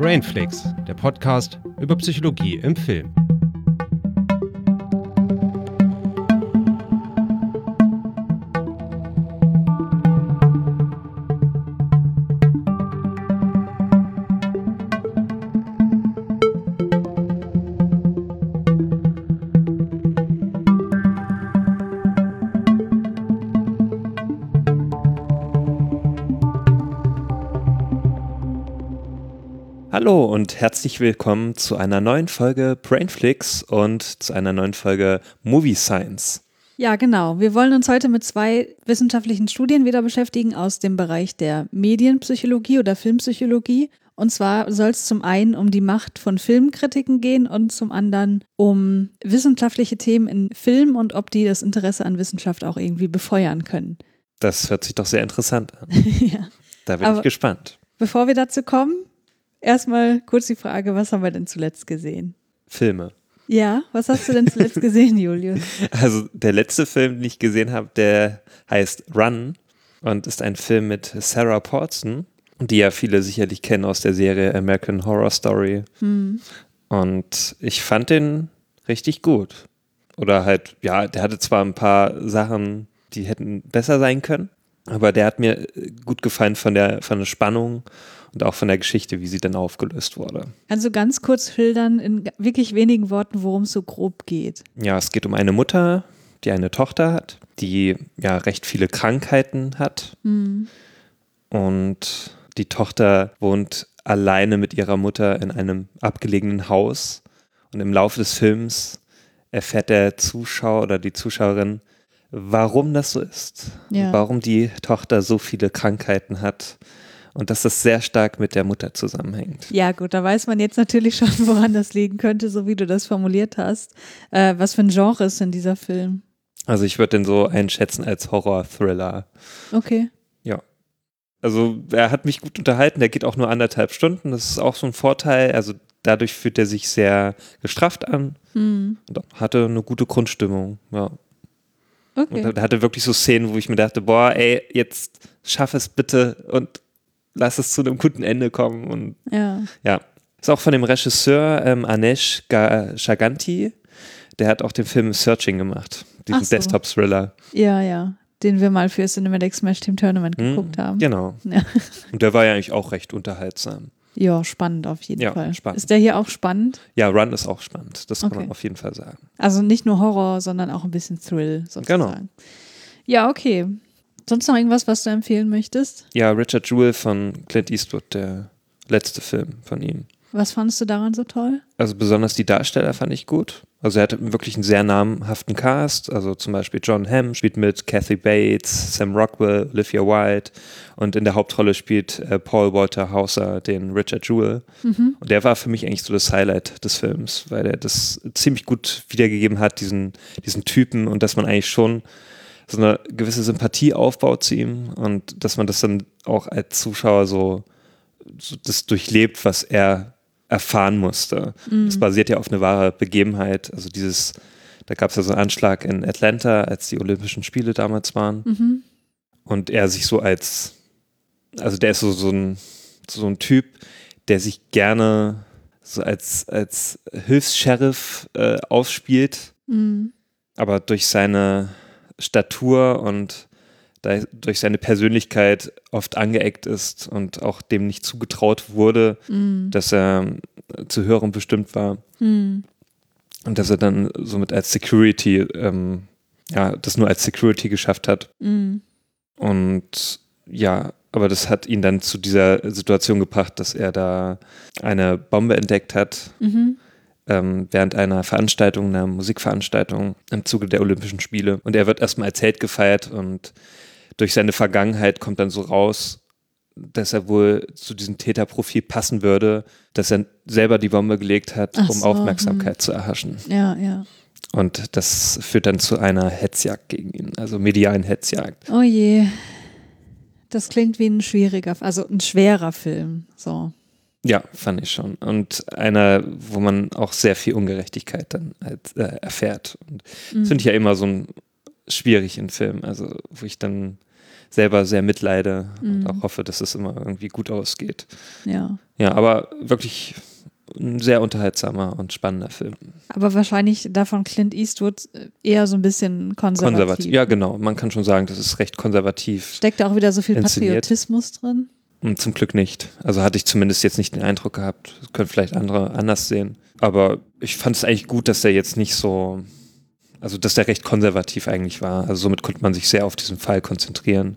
Brainflix, der Podcast über Psychologie im Film. Hallo und herzlich willkommen zu einer neuen Folge Brainflix und zu einer neuen Folge Movie Science. Ja, genau. Wir wollen uns heute mit zwei wissenschaftlichen Studien wieder beschäftigen aus dem Bereich der Medienpsychologie oder Filmpsychologie. Und zwar soll es zum einen um die Macht von Filmkritiken gehen und zum anderen um wissenschaftliche Themen in Film und ob die das Interesse an Wissenschaft auch irgendwie befeuern können. Das hört sich doch sehr interessant an. Ja. Da bin ich gespannt. Bevor wir dazu kommen, erstmal kurz die Frage, was haben wir denn zuletzt gesehen? Filme. Ja, was hast du denn zuletzt gesehen, Julius? Also der letzte Film, den ich gesehen habe, der heißt Run und ist ein Film mit Sarah Paulson, die ja viele sicherlich kennen aus der Serie American Horror Story. Und ich fand den richtig gut. Oder halt, ja, der hatte zwar ein paar Sachen, die hätten besser sein können, aber der hat mir gut gefallen von der Spannung und auch von der Geschichte, wie sie dann aufgelöst wurde. Kannst du ganz kurz schildern, in wirklich wenigen Worten, worum es so grob geht? Ja, es geht um eine Mutter, die eine Tochter hat, die ja recht viele Krankheiten hat. Und die Tochter wohnt alleine mit ihrer Mutter in einem abgelegenen Haus. Und im Laufe des Films erfährt der Zuschauer oder die Zuschauerin, warum das so ist. Ja. Warum die Tochter so viele Krankheiten hat. Und dass das sehr stark mit der Mutter zusammenhängt. Ja gut, da weiß man jetzt natürlich schon, woran das liegen könnte, so wie du das formuliert hast. Was für ein Genre ist denn dieser Film? Also ich würde den so einschätzen als Horror-Thriller. Okay. Ja. Also er hat mich gut unterhalten, der geht auch nur 1,5 Stunden, das ist auch so ein Vorteil. Also dadurch fühlt er sich sehr gestrafft an und hatte eine gute Grundstimmung, ja. Okay. Und er hatte wirklich so Szenen, wo ich mir dachte, boah, ey, jetzt schaff es bitte und lass es zu einem guten Ende kommen. Und ja. Ist auch von dem Regisseur Anesh Chaganty, der hat auch den Film Searching gemacht, diesen Desktop-Thriller. Ja, den wir mal für Cinematic Smash Team Tournament geguckt haben. Genau. Ja. Und der war ja eigentlich auch recht unterhaltsam. Ja, spannend auf jeden Fall. Spannend. Ist der hier auch spannend? Ja, Run ist auch spannend, das kann man auf jeden Fall sagen. Also nicht nur Horror, sondern auch ein bisschen Thrill sozusagen. Genau. Ja, okay. Sonst noch irgendwas, was du empfehlen möchtest? Ja, Richard Jewell von Clint Eastwood, der letzte Film von ihm. Was fandest du daran so toll? Also besonders die Darsteller fand ich gut. Also er hatte wirklich einen sehr namhaften Cast. Also zum Beispiel John Hamm spielt mit, Kathy Bates, Sam Rockwell, Olivia Wilde. Und in der Hauptrolle spielt Paul Walter Hauser den Richard Jewell. Und der war für mich eigentlich so das Highlight des Films, weil er das ziemlich gut wiedergegeben hat, diesen Typen. Und dass man eigentlich schon so eine gewisse Sympathie aufbaut zu ihm und dass man das dann auch als Zuschauer so das durchlebt, was er erfahren musste. Das basiert ja auf eine wahre Begebenheit. Also da gab es ja so einen Anschlag in Atlanta, als die Olympischen Spiele damals waren. Und er sich so der ist so ein Typ, der sich gerne so als Hilfs-Sheriff aufspielt, aber durch seine Statur und durch seine Persönlichkeit oft angeeckt ist und auch dem nicht zugetraut wurde, dass er zu höherem bestimmt war. Und dass er dann somit als Security, das nur als Security geschafft hat. Und ja, aber das hat ihn dann zu dieser Situation gebracht, dass er da eine Bombe entdeckt hat, während einer Musikveranstaltung im Zuge der Olympischen Spiele. Und er wird erstmal als Held gefeiert und durch seine Vergangenheit kommt dann so raus, dass er wohl zu diesem Täterprofil passen würde, dass er selber die Bombe gelegt hat, um Aufmerksamkeit zu erhaschen. Ja. Und das führt dann zu einer Hetzjagd gegen ihn, also medialen Hetzjagd. Oh je. Das klingt wie ein schwerer Film. So. Ja, fand ich schon. Und einer, wo man auch sehr viel Ungerechtigkeit dann halt, erfährt. Und das finde ich ja immer so schwierig in Filmen, also wo ich dann selber sehr mitleide und auch hoffe, dass es immer irgendwie gut ausgeht. Ja. Ja, aber wirklich ein sehr unterhaltsamer und spannender Film. Aber wahrscheinlich davon Clint Eastwood eher so ein bisschen konservativ. Ja, genau. Man kann schon sagen, das ist recht konservativ. Steckt da auch wieder so viel inszeniert. Patriotismus drin? Und zum Glück nicht. Also hatte ich zumindest jetzt nicht den Eindruck gehabt. Das können vielleicht andere anders sehen. Aber ich fand es eigentlich gut, dass der jetzt nicht so, also dass der recht konservativ eigentlich war. Also somit konnte man sich sehr auf diesen Fall konzentrieren.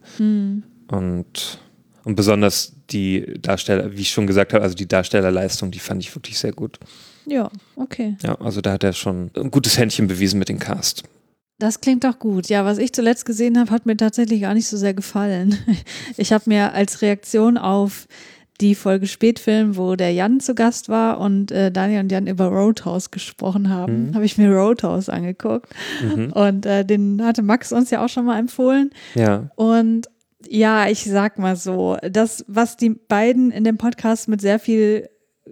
Und besonders die Darsteller, wie ich schon gesagt habe, also die Darstellerleistung, die fand ich wirklich sehr gut. Ja, okay. Ja, also da hat er schon ein gutes Händchen bewiesen mit dem Cast. Das klingt doch gut. Ja, was ich zuletzt gesehen habe, hat mir tatsächlich gar nicht so sehr gefallen. Ich habe mir als Reaktion auf die Folge Spätfilm, wo der Jan zu Gast war und Daniel und Jan über Roadhouse gesprochen haben, habe ich mir Roadhouse angeguckt. Und den hatte Max uns ja auch schon mal empfohlen. Ja. Und ja, ich sag mal so, das, was die beiden in dem Podcast mit sehr viel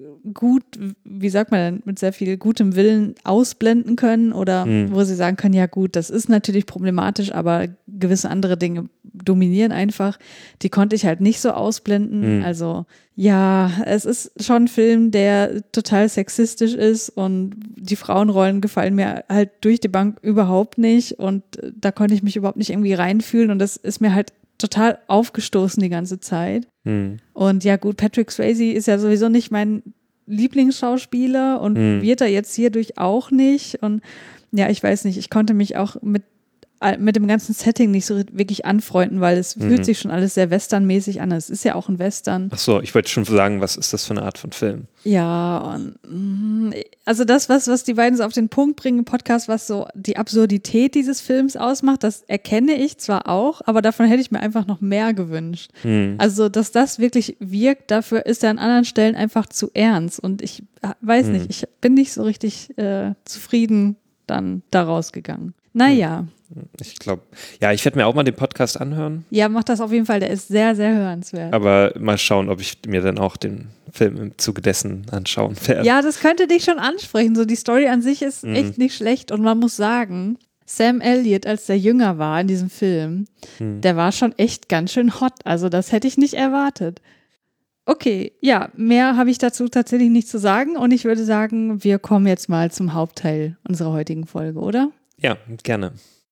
wie sagt man denn, mit sehr viel gutem Willen ausblenden können oder wo sie sagen können, ja gut, das ist natürlich problematisch, aber gewisse andere Dinge dominieren einfach, die konnte ich halt nicht so ausblenden. Also ja, es ist schon ein Film, der total sexistisch ist und die Frauenrollen gefallen mir halt durch die Bank überhaupt nicht und da konnte ich mich überhaupt nicht irgendwie reinfühlen und das ist mir halt total aufgestoßen die ganze Zeit. Und ja gut, Patrick Swayze ist ja sowieso nicht mein Lieblingsschauspieler und wird er jetzt hierdurch auch nicht. Und ja, ich weiß nicht, ich konnte mich auch mit dem ganzen Setting nicht so wirklich anfreunden, weil es fühlt sich schon alles sehr westernmäßig an. Es ist ja auch ein Western. Ach so, ich wollte schon sagen, was ist das für eine Art von Film? Ja, und also das, was die beiden so auf den Punkt bringen im Podcast, was so die Absurdität dieses Films ausmacht, das erkenne ich zwar auch, aber davon hätte ich mir einfach noch mehr gewünscht. Also, dass das wirklich wirkt, dafür ist er an anderen Stellen einfach zu ernst und ich weiß nicht, ich bin nicht so richtig zufrieden dann da rausgegangen. Naja. Ich glaube, ja, ich werde mir auch mal den Podcast anhören. Ja, mach das auf jeden Fall, der ist sehr, sehr hörenswert. Aber mal schauen, ob ich mir dann auch den Film im Zuge dessen anschauen werde. Ja, das könnte dich schon ansprechen. So, die Story an sich ist echt nicht schlecht und man muss sagen, Sam Elliott, als der jünger war in diesem Film, der war schon echt ganz schön hot. Also das hätte ich nicht erwartet. Okay, ja, mehr habe ich dazu tatsächlich nicht zu sagen und ich würde sagen, wir kommen jetzt mal zum Hauptteil unserer heutigen Folge, oder? Ja, gerne.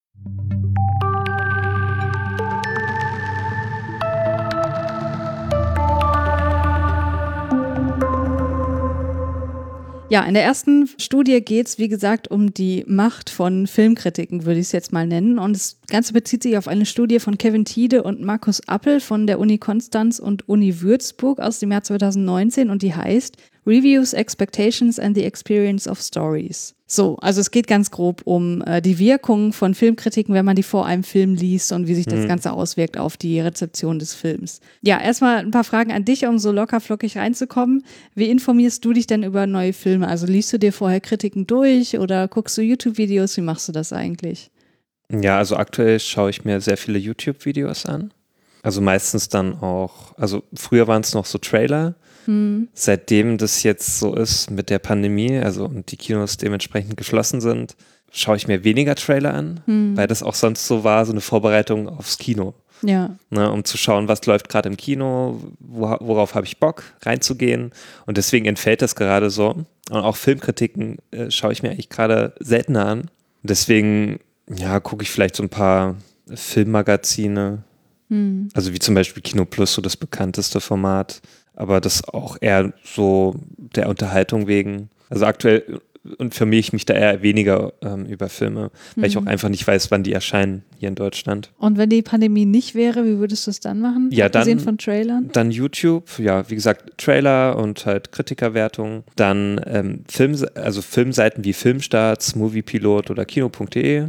Ja, in der ersten Studie geht es, wie gesagt, um die Macht von Filmkritiken, würde ich es jetzt mal nennen. Und das Ganze bezieht sich auf eine Studie von Kevin Tiede und Markus Appel von der Uni Konstanz und Uni Würzburg aus dem Jahr 2019 und die heißt Reviews, Expectations and the Experience of Stories. So, also es geht ganz grob um die Wirkung von Filmkritiken, wenn man die vor einem Film liest und wie sich das Ganze auswirkt auf die Rezeption des Films. Ja, erstmal ein paar Fragen an dich, um so locker flockig reinzukommen. Wie informierst du dich denn über neue Filme? Also liest du dir vorher Kritiken durch oder guckst du YouTube-Videos? Wie machst du das eigentlich? Ja, also aktuell schaue ich mir sehr viele YouTube-Videos an. Also meistens dann auch, also früher waren es noch so Trailer. Seitdem das jetzt so ist mit der Pandemie, also und die Kinos dementsprechend geschlossen sind, schaue ich mir weniger Trailer an, weil das auch sonst so war, so eine Vorbereitung aufs Kino. Ja. Ne, um zu schauen, was läuft gerade im Kino, worauf habe ich Bock, reinzugehen. Und deswegen entfällt das gerade so. Und auch Filmkritiken schaue ich mir eigentlich gerade seltener an. Deswegen, ja, gucke ich vielleicht so ein paar Filmmagazine, also wie zum Beispiel Kino Plus, so das bekannteste Format. Aber das auch eher so der Unterhaltung wegen. Also aktuell informiere ich mich da eher weniger über Filme, weil ich auch einfach nicht weiß, wann die erscheinen hier in Deutschland. Und wenn die Pandemie nicht wäre, wie würdest du es dann machen? Ja, abgesehen von Trailern? Dann YouTube, ja, wie gesagt, Trailer und halt Kritikerwertung. Dann Filmseiten wie Filmstarts, Moviepilot oder Kino.de.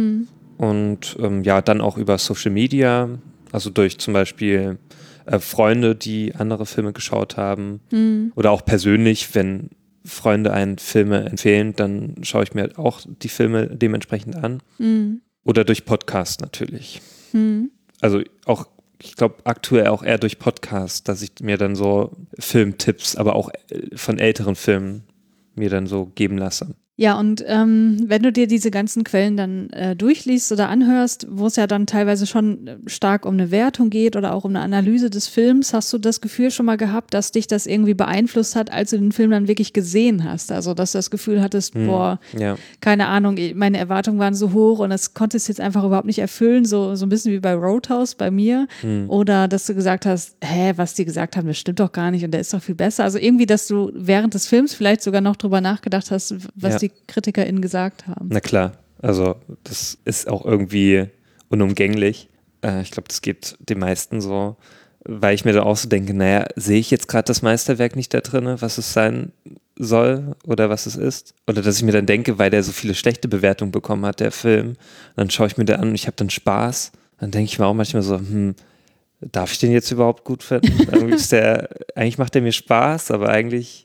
Und ja, dann auch über Social Media, also durch zum Beispiel Freunde, die andere Filme geschaut haben oder auch persönlich, wenn Freunde einen Filme empfehlen, dann schaue ich mir auch die Filme dementsprechend an oder durch Podcast natürlich. Also auch, ich glaube aktuell auch eher durch Podcast, dass ich mir dann so Filmtipps, aber auch von älteren Filmen mir dann so geben lasse. Ja, und wenn du dir diese ganzen Quellen dann durchliest oder anhörst, wo es ja dann teilweise schon stark um eine Wertung geht oder auch um eine Analyse des Films, hast du das Gefühl schon mal gehabt, dass dich das irgendwie beeinflusst hat, als du den Film dann wirklich gesehen hast? Also, dass du das Gefühl hattest, keine Ahnung, meine Erwartungen waren so hoch und das konntest du jetzt einfach überhaupt nicht erfüllen, so ein bisschen wie bei Roadhouse bei mir. Oder dass du gesagt hast, was die gesagt haben, das stimmt doch gar nicht und der ist doch viel besser. Also irgendwie, dass du während des Films vielleicht sogar noch drüber nachgedacht hast, was die KritikerInnen gesagt haben. Na klar, also das ist auch irgendwie unumgänglich. Ich glaube, das geht den meisten so, weil ich mir dann auch so denke, naja, sehe ich jetzt gerade das Meisterwerk nicht da drin, was es sein soll oder was es ist? Oder dass ich mir dann denke, weil der so viele schlechte Bewertungen bekommen hat, der Film, dann schaue ich mir den an und ich habe dann Spaß. Dann denke ich mir auch manchmal so, darf ich den jetzt überhaupt gut finden? Eigentlich macht der mir Spaß, aber eigentlich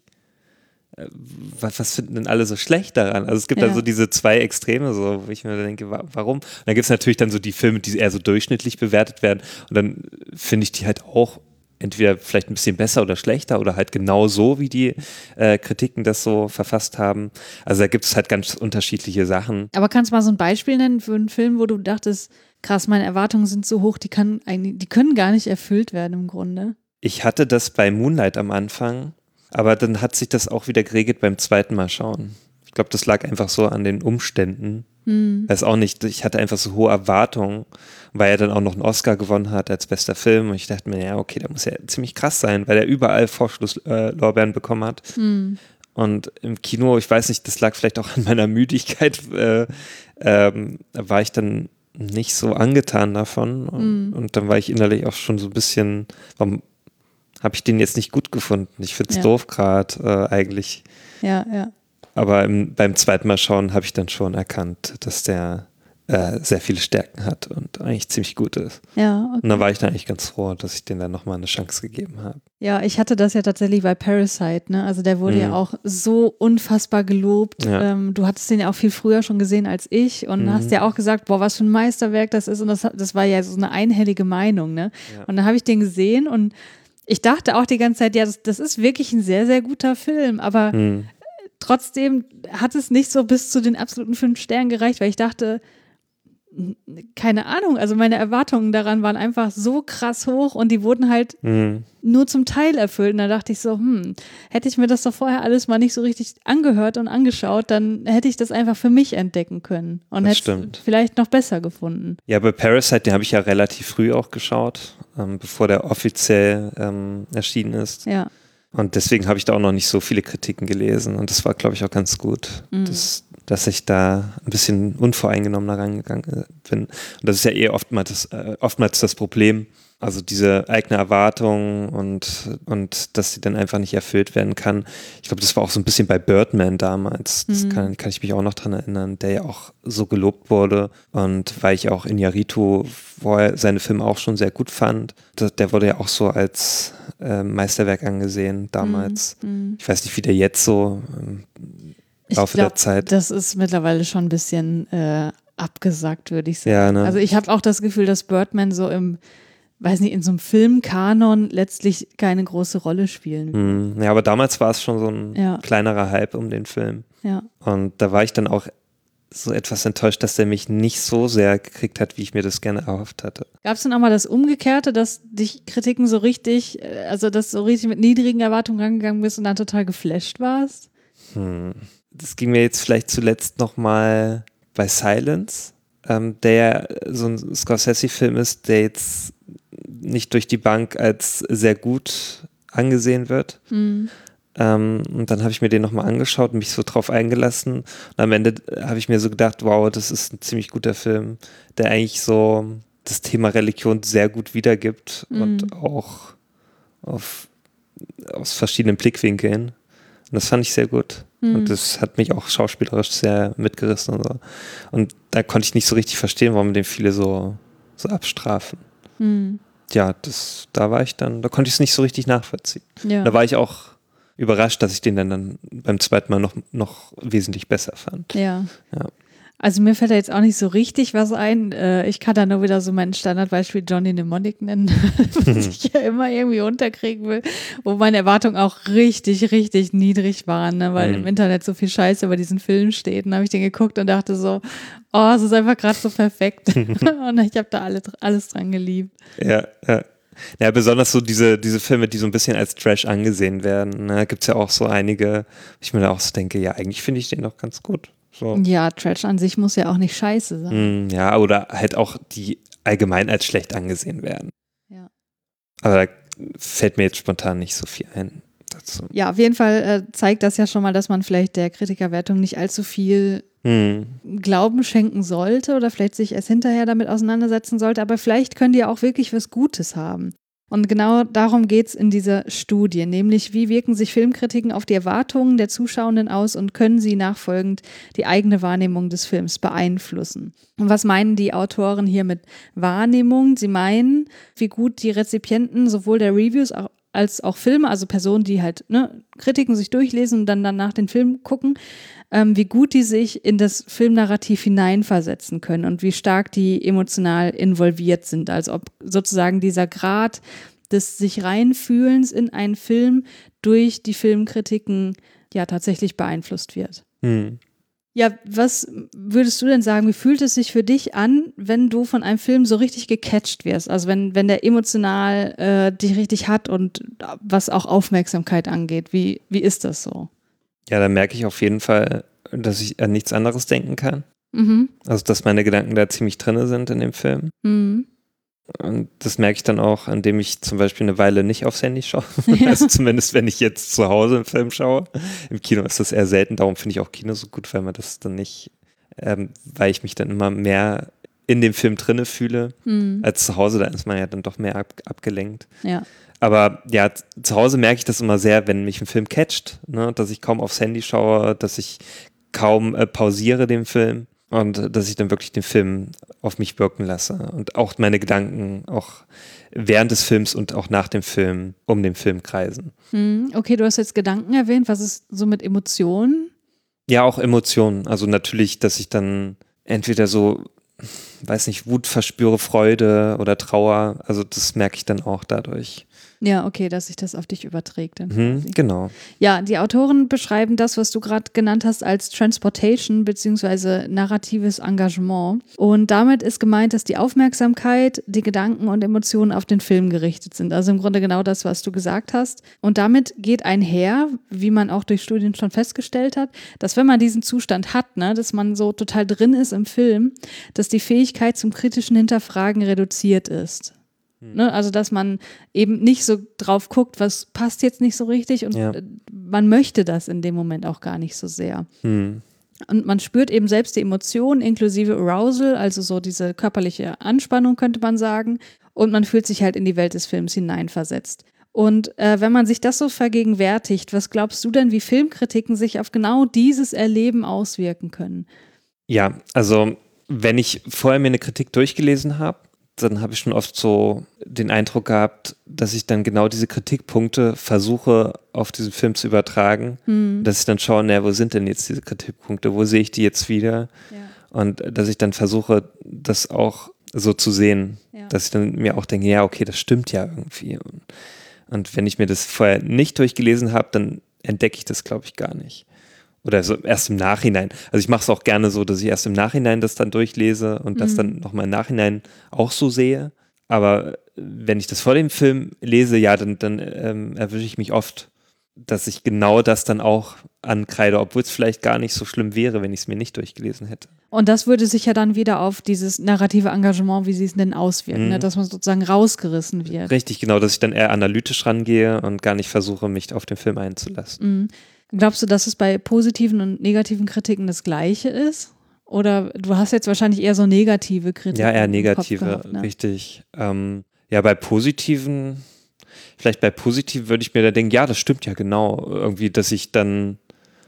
was finden denn alle so schlecht daran? Also es gibt da so diese zwei Extreme, so, wo ich mir denke, warum? Und dann gibt es natürlich dann so die Filme, die eher so durchschnittlich bewertet werden und dann finde ich die halt auch entweder vielleicht ein bisschen besser oder schlechter oder halt genau so, wie die Kritiken das so verfasst haben. Also da gibt es halt ganz unterschiedliche Sachen. Aber kannst du mal so ein Beispiel nennen für einen Film, wo du dachtest, krass, meine Erwartungen sind so hoch, die können gar nicht erfüllt werden im Grunde? Ich hatte das bei Moonlight am Anfang. Aber dann hat sich das auch wieder geregelt beim zweiten Mal schauen. Ich glaube, das lag einfach so an den Umständen. Weiß auch nicht, ich hatte einfach so hohe Erwartungen, weil er dann auch noch einen Oscar gewonnen hat als bester Film. Und ich dachte mir, ja, okay, der muss ja ziemlich krass sein, weil er überall Vorschusslorbeeren bekommen hat. Und im Kino, ich weiß nicht, das lag vielleicht auch an meiner Müdigkeit, war ich dann nicht so angetan davon. Und dann war ich innerlich auch schon so ein bisschen, habe ich den jetzt nicht gut gefunden. Ich finde es doof gerade eigentlich. Ja. Aber beim zweiten Mal schauen habe ich dann schon erkannt, dass der sehr viele Stärken hat und eigentlich ziemlich gut ist. Ja, okay. Und dann war ich dann eigentlich ganz froh, dass ich den dann nochmal eine Chance gegeben habe. Ja, ich hatte das ja tatsächlich bei Parasite, ne? Also der wurde ja auch so unfassbar gelobt. Ja. Du hattest den ja auch viel früher schon gesehen als ich und hast ja auch gesagt, boah, was für ein Meisterwerk das ist. Und das war ja so eine einhellige Meinung, ne? Ja. Und dann habe ich den gesehen und ich dachte auch die ganze Zeit, ja, das ist wirklich ein sehr, sehr guter Film, aber trotzdem hat es nicht so bis zu den absoluten 5 Sternen gereicht, weil ich dachte, keine Ahnung, also meine Erwartungen daran waren einfach so krass hoch und die wurden halt nur zum Teil erfüllt. Und da dachte ich so, hätte ich mir das doch vorher alles mal nicht so richtig angehört und angeschaut, dann hätte ich das einfach für mich entdecken können und hätte es vielleicht noch besser gefunden. Ja, bei Parasite, den habe ich ja relativ früh auch geschaut, bevor der offiziell erschienen ist. Ja. Und deswegen habe ich da auch noch nicht so viele Kritiken gelesen und das war, glaube ich, auch ganz gut, dass ich da ein bisschen unvoreingenommener rangegangen bin. Und das ist ja oftmals das Problem, also diese eigene Erwartung und dass sie dann einfach nicht erfüllt werden kann. Ich glaube, das war auch so ein bisschen bei Birdman damals, das kann ich mich auch noch dran erinnern, der ja auch so gelobt wurde und weil ich auch Iñárritu vorher seine Filme auch schon sehr gut fand, der wurde ja auch so als Meisterwerk angesehen damals. Ich weiß nicht, wie der jetzt so Laufe der Zeit. Das ist mittlerweile schon ein bisschen abgesagt, würde ich sagen. Ja, ne? Also ich habe auch das Gefühl, dass Birdman so in so einem Filmkanon letztlich keine große Rolle spielen will. Ja, aber damals war es schon so ein kleinerer Hype um den Film. Ja. Und da war ich dann auch so etwas enttäuscht, dass der mich nicht so sehr gekriegt hat, wie ich mir das gerne erhofft hatte. Gab es denn auch mal das Umgekehrte, dass dich Kritiken so richtig, also dass du so richtig mit niedrigen Erwartungen rangegangen bist und dann total geflasht warst? Das ging mir jetzt vielleicht zuletzt nochmal bei Silence, der so ein Scorsese-Film ist, der jetzt nicht durch die Bank als sehr gut angesehen wird. Und dann habe ich mir den nochmal angeschaut und mich so drauf eingelassen. Und am Ende habe ich mir so gedacht, wow, das ist ein ziemlich guter Film, der eigentlich so das Thema Religion sehr gut wiedergibt und auch aus verschiedenen Blickwinkeln. Und das fand ich sehr gut. Und das hat mich auch schauspielerisch sehr mitgerissen und so. Und da konnte ich nicht so richtig verstehen, warum den viele so abstrafen. Ja, da konnte ich es nicht so richtig nachvollziehen. Ja. Da war ich auch überrascht, dass ich den dann beim zweiten Mal noch wesentlich besser fand. Ja. Also mir fällt da jetzt auch nicht so richtig was ein. Ich kann da nur wieder so mein Standardbeispiel Johnny Mnemonic nennen, was ich ja immer irgendwie unterkriegen will, wo meine Erwartungen auch richtig, richtig niedrig waren, ne? Weil im Internet so viel Scheiße über diesen Film steht. Und dann habe ich den geguckt und dachte so, oh, es ist einfach gerade so perfekt. Und ich habe da alles dran geliebt. Ja, ja. Ja, besonders so diese Filme, die so ein bisschen als Trash angesehen werden. Ne? Gibt es ja auch so einige, wo ich mir da auch so denke, ja, eigentlich finde ich den doch ganz gut. So. Ja, Trash an sich muss ja auch nicht scheiße sein. Ja, oder halt auch die allgemein als schlecht angesehen werden. Ja. Aber da fällt mir jetzt spontan nicht so viel ein dazu. Ja, auf jeden Fall zeigt das ja schon mal, dass man vielleicht der Kritikerwertung nicht allzu viel Glauben schenken sollte oder vielleicht sich erst hinterher damit auseinandersetzen sollte, aber vielleicht können die ja auch wirklich was Gutes haben. Und genau darum geht es in dieser Studie, nämlich wie wirken sich Filmkritiken auf die Erwartungen der Zuschauenden aus und können sie nachfolgend die eigene Wahrnehmung des Films beeinflussen. Und was meinen die Autoren hier mit Wahrnehmung? Sie meinen, wie gut die Rezipienten sowohl der Reviews als auch Filme, also Personen, die halt Kritiken sich durchlesen und dann danach den Film gucken, wie gut die sich in das Filmnarrativ hineinversetzen können und wie stark die emotional involviert sind. Also ob sozusagen dieser Grad des sich reinfühlens in einen Film durch die Filmkritiken ja tatsächlich beeinflusst wird. Ja, was würdest du denn sagen, wie fühlt es sich für dich an, wenn du von einem Film so richtig gecatcht wirst? Also wenn der emotional dich richtig hat und was auch Aufmerksamkeit angeht, wie ist das so? Ja, da merke ich auf jeden Fall, dass ich an nichts anderes denken kann. Also, dass meine Gedanken da ziemlich drin sind in dem Film. Und das merke ich dann auch, indem ich zum Beispiel eine Weile nicht aufs Handy schaue. Ja. Also zumindest, wenn ich jetzt zu Hause einen Film schaue. Im Kino ist das eher selten, darum finde ich auch Kino so gut, weil man das dann nicht, weil ich mich dann immer mehr in dem Film drinne fühle, als zu Hause, da ist man ja dann doch mehr abgelenkt. Ja. Aber ja, zu Hause merke ich das immer sehr, wenn mich ein Film catcht, ne, dass ich kaum aufs Handy schaue, dass ich kaum pausiere den Film und dass ich dann wirklich den Film auf mich wirken lasse und auch meine Gedanken auch während des Films und auch nach dem Film um den Film kreisen. Okay, du hast jetzt Gedanken erwähnt. Was ist so mit Emotionen? Ja, auch Emotionen. Also natürlich, dass ich dann entweder so, weiß nicht, Wut verspüre, Freude oder Trauer. Also das merke ich dann auch dadurch. Ja, okay, dass sich das auf dich überträgt. Genau. Ja, die Autoren beschreiben das, was du gerade genannt hast, als Transportation bzw. narratives Engagement. Und damit ist gemeint, dass die Aufmerksamkeit, die Gedanken und Emotionen auf den Film gerichtet sind. Also im Grunde genau das, was du gesagt hast. Und damit geht einher, wie man auch durch Studien schon festgestellt hat, dass wenn man diesen Zustand hat, ne, dass man so total drin ist im Film, dass die Fähigkeit zum kritischen Hinterfragen reduziert ist. Ne, also dass man eben nicht so drauf guckt, was passt jetzt nicht so richtig und man möchte das in dem Moment auch gar nicht so sehr. Und man spürt eben selbst die Emotionen inklusive Arousal, also so diese körperliche Anspannung könnte man sagen, und man fühlt sich halt in die Welt des Films hineinversetzt. Und wenn man sich das so vergegenwärtigt, was glaubst du denn, wie Filmkritiken sich auf genau dieses Erleben auswirken können? Ja, also wenn ich vorher mir eine Kritik durchgelesen habe, dann habe ich schon oft so den Eindruck gehabt, dass ich dann genau diese Kritikpunkte versuche, auf diesen Film zu übertragen. Dass ich dann schaue, wo sind denn jetzt diese Kritikpunkte? Wo sehe ich die jetzt wieder? Ja. Und dass ich dann versuche, das auch so zu sehen. Ja. Dass ich dann mir auch denke, ja, okay, das stimmt ja irgendwie. Und wenn ich mir das vorher nicht durchgelesen habe, dann entdecke ich das, glaube ich, gar nicht. Oder so erst im Nachhinein. Also ich mache es auch gerne so, dass ich erst im Nachhinein das dann durchlese und das dann nochmal im Nachhinein auch so sehe. Aber wenn ich das vor dem Film lese, ja, dann erwische ich mich oft, dass ich genau das dann auch ankreide, obwohl es vielleicht gar nicht so schlimm wäre, wenn ich es mir nicht durchgelesen hätte. Und das würde sich ja dann wieder auf dieses narrative Engagement, wie sie es denn auswirken, ne? Dass man sozusagen rausgerissen wird. Richtig, genau, dass ich dann eher analytisch rangehe und gar nicht versuche, mich auf den Film einzulassen. Glaubst du, dass es bei positiven und negativen Kritiken das Gleiche ist? Oder du hast jetzt wahrscheinlich eher so negative Kritiken. Ja, eher negative, gehabt, ne? Richtig. Ja, bei positiven würde ich mir da denken, ja, das stimmt ja genau. Irgendwie, dass ich dann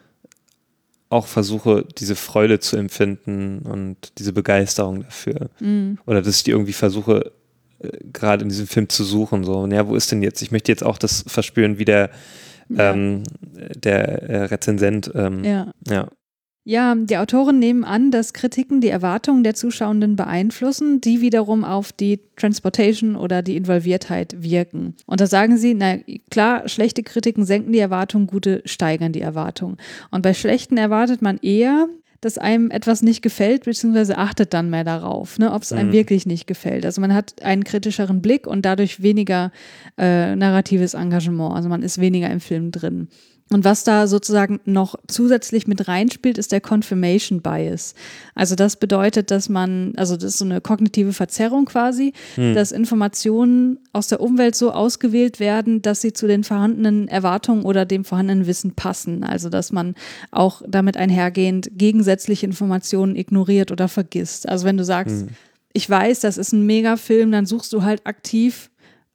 auch versuche, diese Freude zu empfinden und diese Begeisterung dafür. Oder dass ich die irgendwie versuche, gerade in diesem Film zu suchen. So, ja, wo ist denn jetzt? Ich möchte jetzt auch das verspüren, wie der Rezensent. Ja. Ja, die Autoren nehmen an, dass Kritiken die Erwartungen der Zuschauenden beeinflussen, die wiederum auf die Transportation oder die Involviertheit wirken. Und da sagen sie, na klar, schlechte Kritiken senken die Erwartungen, gute steigern die Erwartungen. Und bei schlechten erwartet man eher, dass einem etwas nicht gefällt, beziehungsweise achtet dann mehr darauf, ne, ob es einem wirklich nicht gefällt. Also man hat einen kritischeren Blick und dadurch weniger narratives Engagement. Also man ist weniger im Film drin. Und was da sozusagen noch zusätzlich mit reinspielt, ist der Confirmation Bias. Also das bedeutet, dass das ist so eine kognitive Verzerrung quasi, dass Informationen aus der Umwelt so ausgewählt werden, dass sie zu den vorhandenen Erwartungen oder dem vorhandenen Wissen passen. Also dass man auch damit einhergehend gegensätzliche Informationen ignoriert oder vergisst. Also wenn du sagst, ich weiß, das ist ein Megafilm, dann suchst du halt aktiv,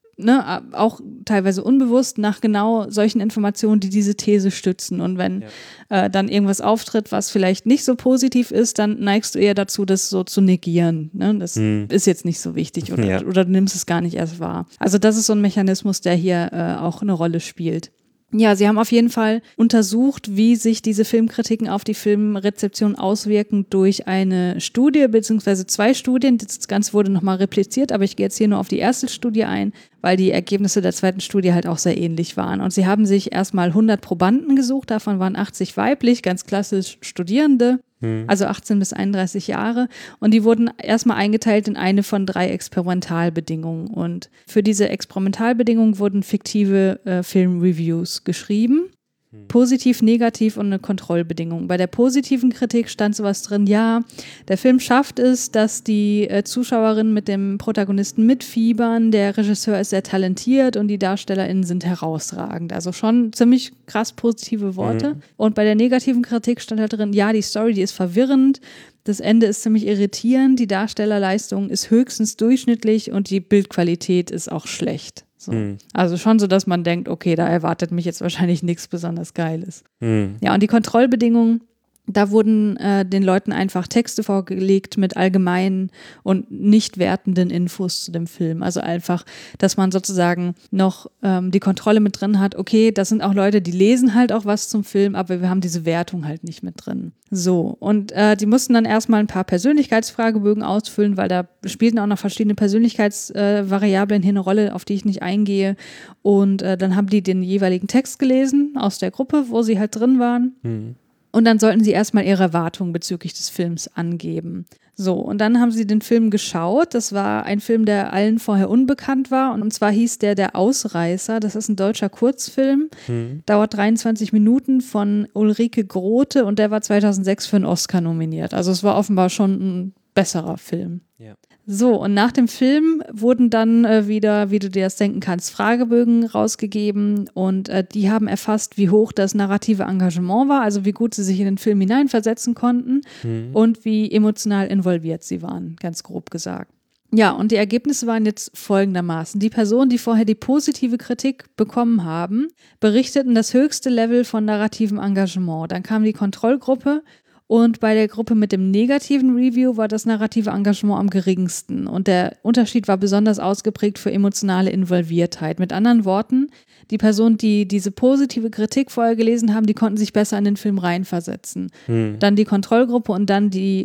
ne, auch teilweise unbewusst nach genau solchen Informationen, die diese These stützen. Und wenn dann irgendwas auftritt, was vielleicht nicht so positiv ist, dann neigst du eher dazu, das so zu negieren. Ne? Das ist jetzt nicht so wichtig oder du nimmst es gar nicht erst wahr. Also das ist so ein Mechanismus, der hier auch eine Rolle spielt. Ja, sie haben auf jeden Fall untersucht, wie sich diese Filmkritiken auf die Filmrezeption auswirken durch eine Studie, beziehungsweise 2 Studien. Das Ganze wurde nochmal repliziert, aber ich gehe jetzt hier nur auf die erste Studie ein, weil die Ergebnisse der zweiten Studie halt auch sehr ähnlich waren. Und sie haben sich erstmal 100 Probanden gesucht, davon waren 80 weiblich, ganz klassisch Studierende, also 18 bis 31 Jahre. Und die wurden erstmal eingeteilt in eine von 3 Experimentalbedingungen. Und für diese Experimentalbedingungen wurden fiktive Filmreviews geschrieben. Positiv, negativ und eine Kontrollbedingung. Bei der positiven Kritik stand sowas drin, ja, der Film schafft es, dass die Zuschauerinnen mit dem Protagonisten mitfiebern, der Regisseur ist sehr talentiert und die DarstellerInnen sind herausragend. Also schon ziemlich krass positive Worte. Und bei der negativen Kritik stand halt drin, ja, die Story, die ist verwirrend, das Ende ist ziemlich irritierend, die Darstellerleistung ist höchstens durchschnittlich und die Bildqualität ist auch schlecht. So. Also schon so, dass man denkt, okay, da erwartet mich jetzt wahrscheinlich nichts besonders Geiles. Ja, und die Kontrollbedingungen, da wurden den Leuten einfach Texte vorgelegt mit allgemeinen und nicht wertenden Infos zu dem Film. Also einfach, dass man sozusagen noch die Kontrolle mit drin hat, okay, das sind auch Leute, die lesen halt auch was zum Film, aber wir haben diese Wertung halt nicht mit drin. So, und die mussten dann erstmal ein paar Persönlichkeitsfragebögen ausfüllen, weil da spielten auch noch verschiedene Persönlichkeitsvariablen hier eine Rolle, auf die ich nicht eingehe. Und dann haben die den jeweiligen Text gelesen aus der Gruppe, wo sie halt drin waren. Und dann sollten sie erstmal ihre Erwartungen bezüglich des Films angeben. So, und dann haben sie den Film geschaut. Das war ein Film, der allen vorher unbekannt war. Und zwar hieß der Ausreißer. Das ist ein deutscher Kurzfilm. Dauert 23 Minuten von Ulrike Grote und der war 2006 für einen Oscar nominiert. Also es war offenbar schon ein besserer Film. Ja. So, und nach dem Film wurden dann wieder, wie du dir das denken kannst, Fragebögen rausgegeben und die haben erfasst, wie hoch das narrative Engagement war, also wie gut sie sich in den Film hineinversetzen konnten und wie emotional involviert sie waren, ganz grob gesagt. Ja, und die Ergebnisse waren jetzt folgendermaßen. Die Personen, die vorher die positive Kritik bekommen haben, berichteten das höchste Level von narrativem Engagement. Dann kam die Kontrollgruppe. Und bei der Gruppe mit dem negativen Review war das narrative Engagement am geringsten. Und der Unterschied war besonders ausgeprägt für emotionale Involviertheit. Mit anderen Worten, die Personen, die diese positive Kritik vorher gelesen haben, die konnten sich besser in den Film reinversetzen. Dann die Kontrollgruppe und dann die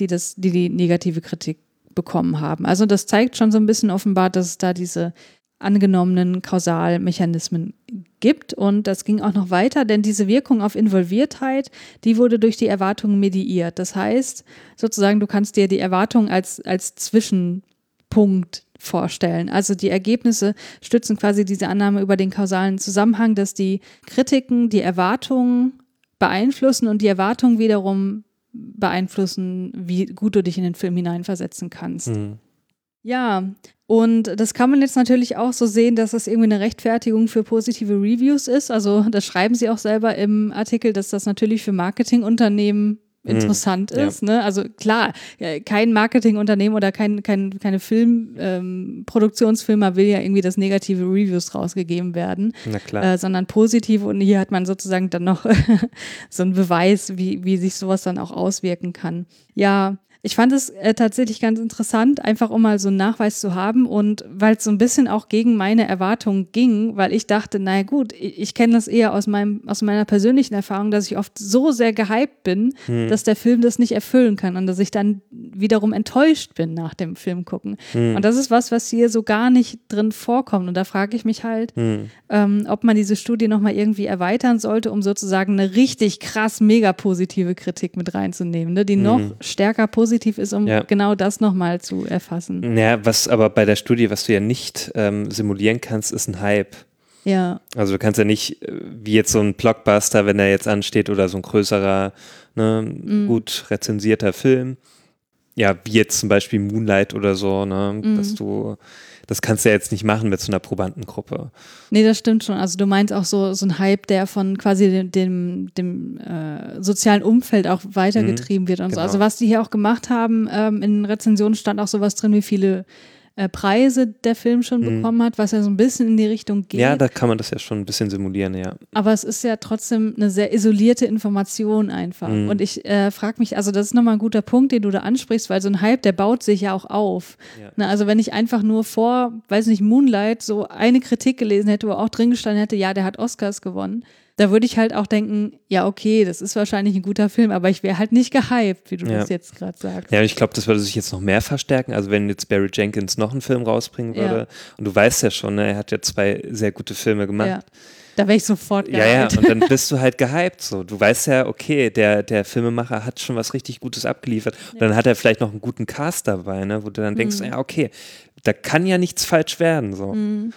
negative Kritik bekommen haben. Also das zeigt schon so ein bisschen offenbar, dass es da diese angenommenen Kausalmechanismen gibt. Und das ging auch noch weiter, denn diese Wirkung auf Involviertheit, die wurde durch die Erwartungen mediiert. Das heißt, sozusagen, du kannst dir die Erwartung als Zwischenpunkt vorstellen. Also die Ergebnisse stützen quasi diese Annahme über den kausalen Zusammenhang, dass die Kritiken die Erwartungen beeinflussen und die Erwartungen wiederum beeinflussen, wie gut du dich in den Film hineinversetzen kannst. Ja, und das kann man jetzt natürlich auch so sehen, dass das irgendwie eine Rechtfertigung für positive Reviews ist. Also das schreiben sie auch selber im Artikel, dass das natürlich für Marketingunternehmen interessant ist. Ne? Also klar, kein Marketingunternehmen oder keine Produktionsfirma will ja irgendwie, dass negative Reviews rausgegeben werden, sondern positive. Und hier hat man sozusagen dann noch so einen Beweis, wie sich sowas dann auch auswirken kann. Ja, Ich fand es tatsächlich ganz interessant, einfach um mal so einen Nachweis zu haben und weil es so ein bisschen auch gegen meine Erwartungen ging, weil ich dachte, naja gut, ich kenne das eher aus meiner persönlichen Erfahrung, dass ich oft so sehr gehypt bin, dass der Film das nicht erfüllen kann und dass ich dann wiederum enttäuscht bin nach dem Film gucken. Und das ist was hier so gar nicht drin vorkommt. Und da frage ich mich halt, ob man diese Studie nochmal irgendwie erweitern sollte, um sozusagen eine richtig krass mega positive Kritik mit reinzunehmen, ne? Die noch stärker positiv ist, um genau das nochmal zu erfassen. Ja, was aber bei der Studie, was du ja nicht simulieren kannst, ist ein Hype. Ja. Also du kannst ja nicht, wie jetzt so ein Blockbuster, wenn der jetzt ansteht oder so ein größerer, gut rezensierter Film, ja, wie jetzt zum Beispiel Moonlight oder so, ne, das kannst du ja jetzt nicht machen mit so einer Probandengruppe. Nee, das stimmt schon. Also du meinst auch so ein Hype, der von quasi dem sozialen Umfeld auch weitergetrieben wird und so. Genau. Also was die hier auch gemacht haben, in Rezensionen stand auch sowas drin, wie viele Preise der Film schon bekommen hat, was ja so ein bisschen in die Richtung geht. Ja, da kann man das ja schon ein bisschen simulieren, ja. Aber es ist ja trotzdem eine sehr isolierte Information einfach. Und ich frage mich, also das ist nochmal ein guter Punkt, den du da ansprichst, weil so ein Hype, der baut sich ja auch auf. Ja. Na, also wenn ich einfach nur vor, weiß nicht, Moonlight so eine Kritik gelesen hätte, wo auch drin gestanden hätte, ja, der hat Oscars gewonnen, da würde ich halt auch denken, ja, okay, das ist wahrscheinlich ein guter Film, aber ich wäre halt nicht gehypt, wie du das jetzt gerade sagst. Ja, und ich glaube, das würde sich jetzt noch mehr verstärken. Also wenn jetzt Barry Jenkins noch einen Film rausbringen würde, und du weißt ja schon, ne, er hat ja 2 sehr gute Filme gemacht. Ja. Da wäre ich sofort gehypt. Ja, und dann bist du halt gehypt so. Du weißt ja, okay, der Filmemacher hat schon was richtig Gutes abgeliefert. Und dann hat er vielleicht noch einen guten Cast dabei, ne, wo du dann denkst, ja, okay, da kann ja nichts falsch werden. So.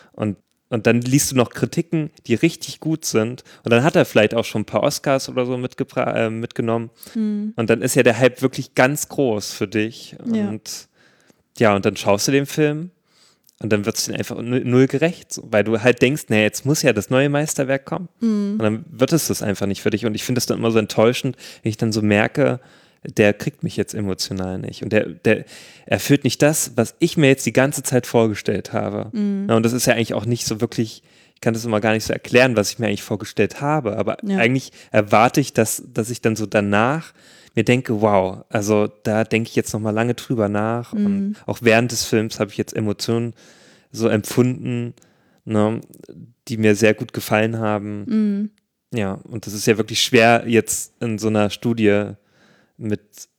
Und dann liest du noch Kritiken, die richtig gut sind. Und dann hat er vielleicht auch schon ein paar Oscars oder so mitgenommen. Und dann ist ja der Hype wirklich ganz groß für dich. Und und dann schaust du den Film und dann wird es dir einfach null gerecht. So, weil du halt denkst, naja, jetzt muss ja das neue Meisterwerk kommen. Und dann wird es das einfach nicht für dich. Und ich finde das dann immer so enttäuschend, wenn ich dann so merke, der kriegt mich jetzt emotional nicht. Und der erfüllt nicht das, was ich mir jetzt die ganze Zeit vorgestellt habe. Ja, und das ist ja eigentlich auch nicht so wirklich, ich kann das immer gar nicht so erklären, was ich mir eigentlich vorgestellt habe. Aber eigentlich erwarte ich, dass ich dann so danach mir denke, wow, also da denke ich jetzt nochmal lange drüber nach. Und auch während des Films habe ich jetzt Emotionen so empfunden, ne, die mir sehr gut gefallen haben. Ja, und das ist ja wirklich schwer jetzt in so einer Studie mit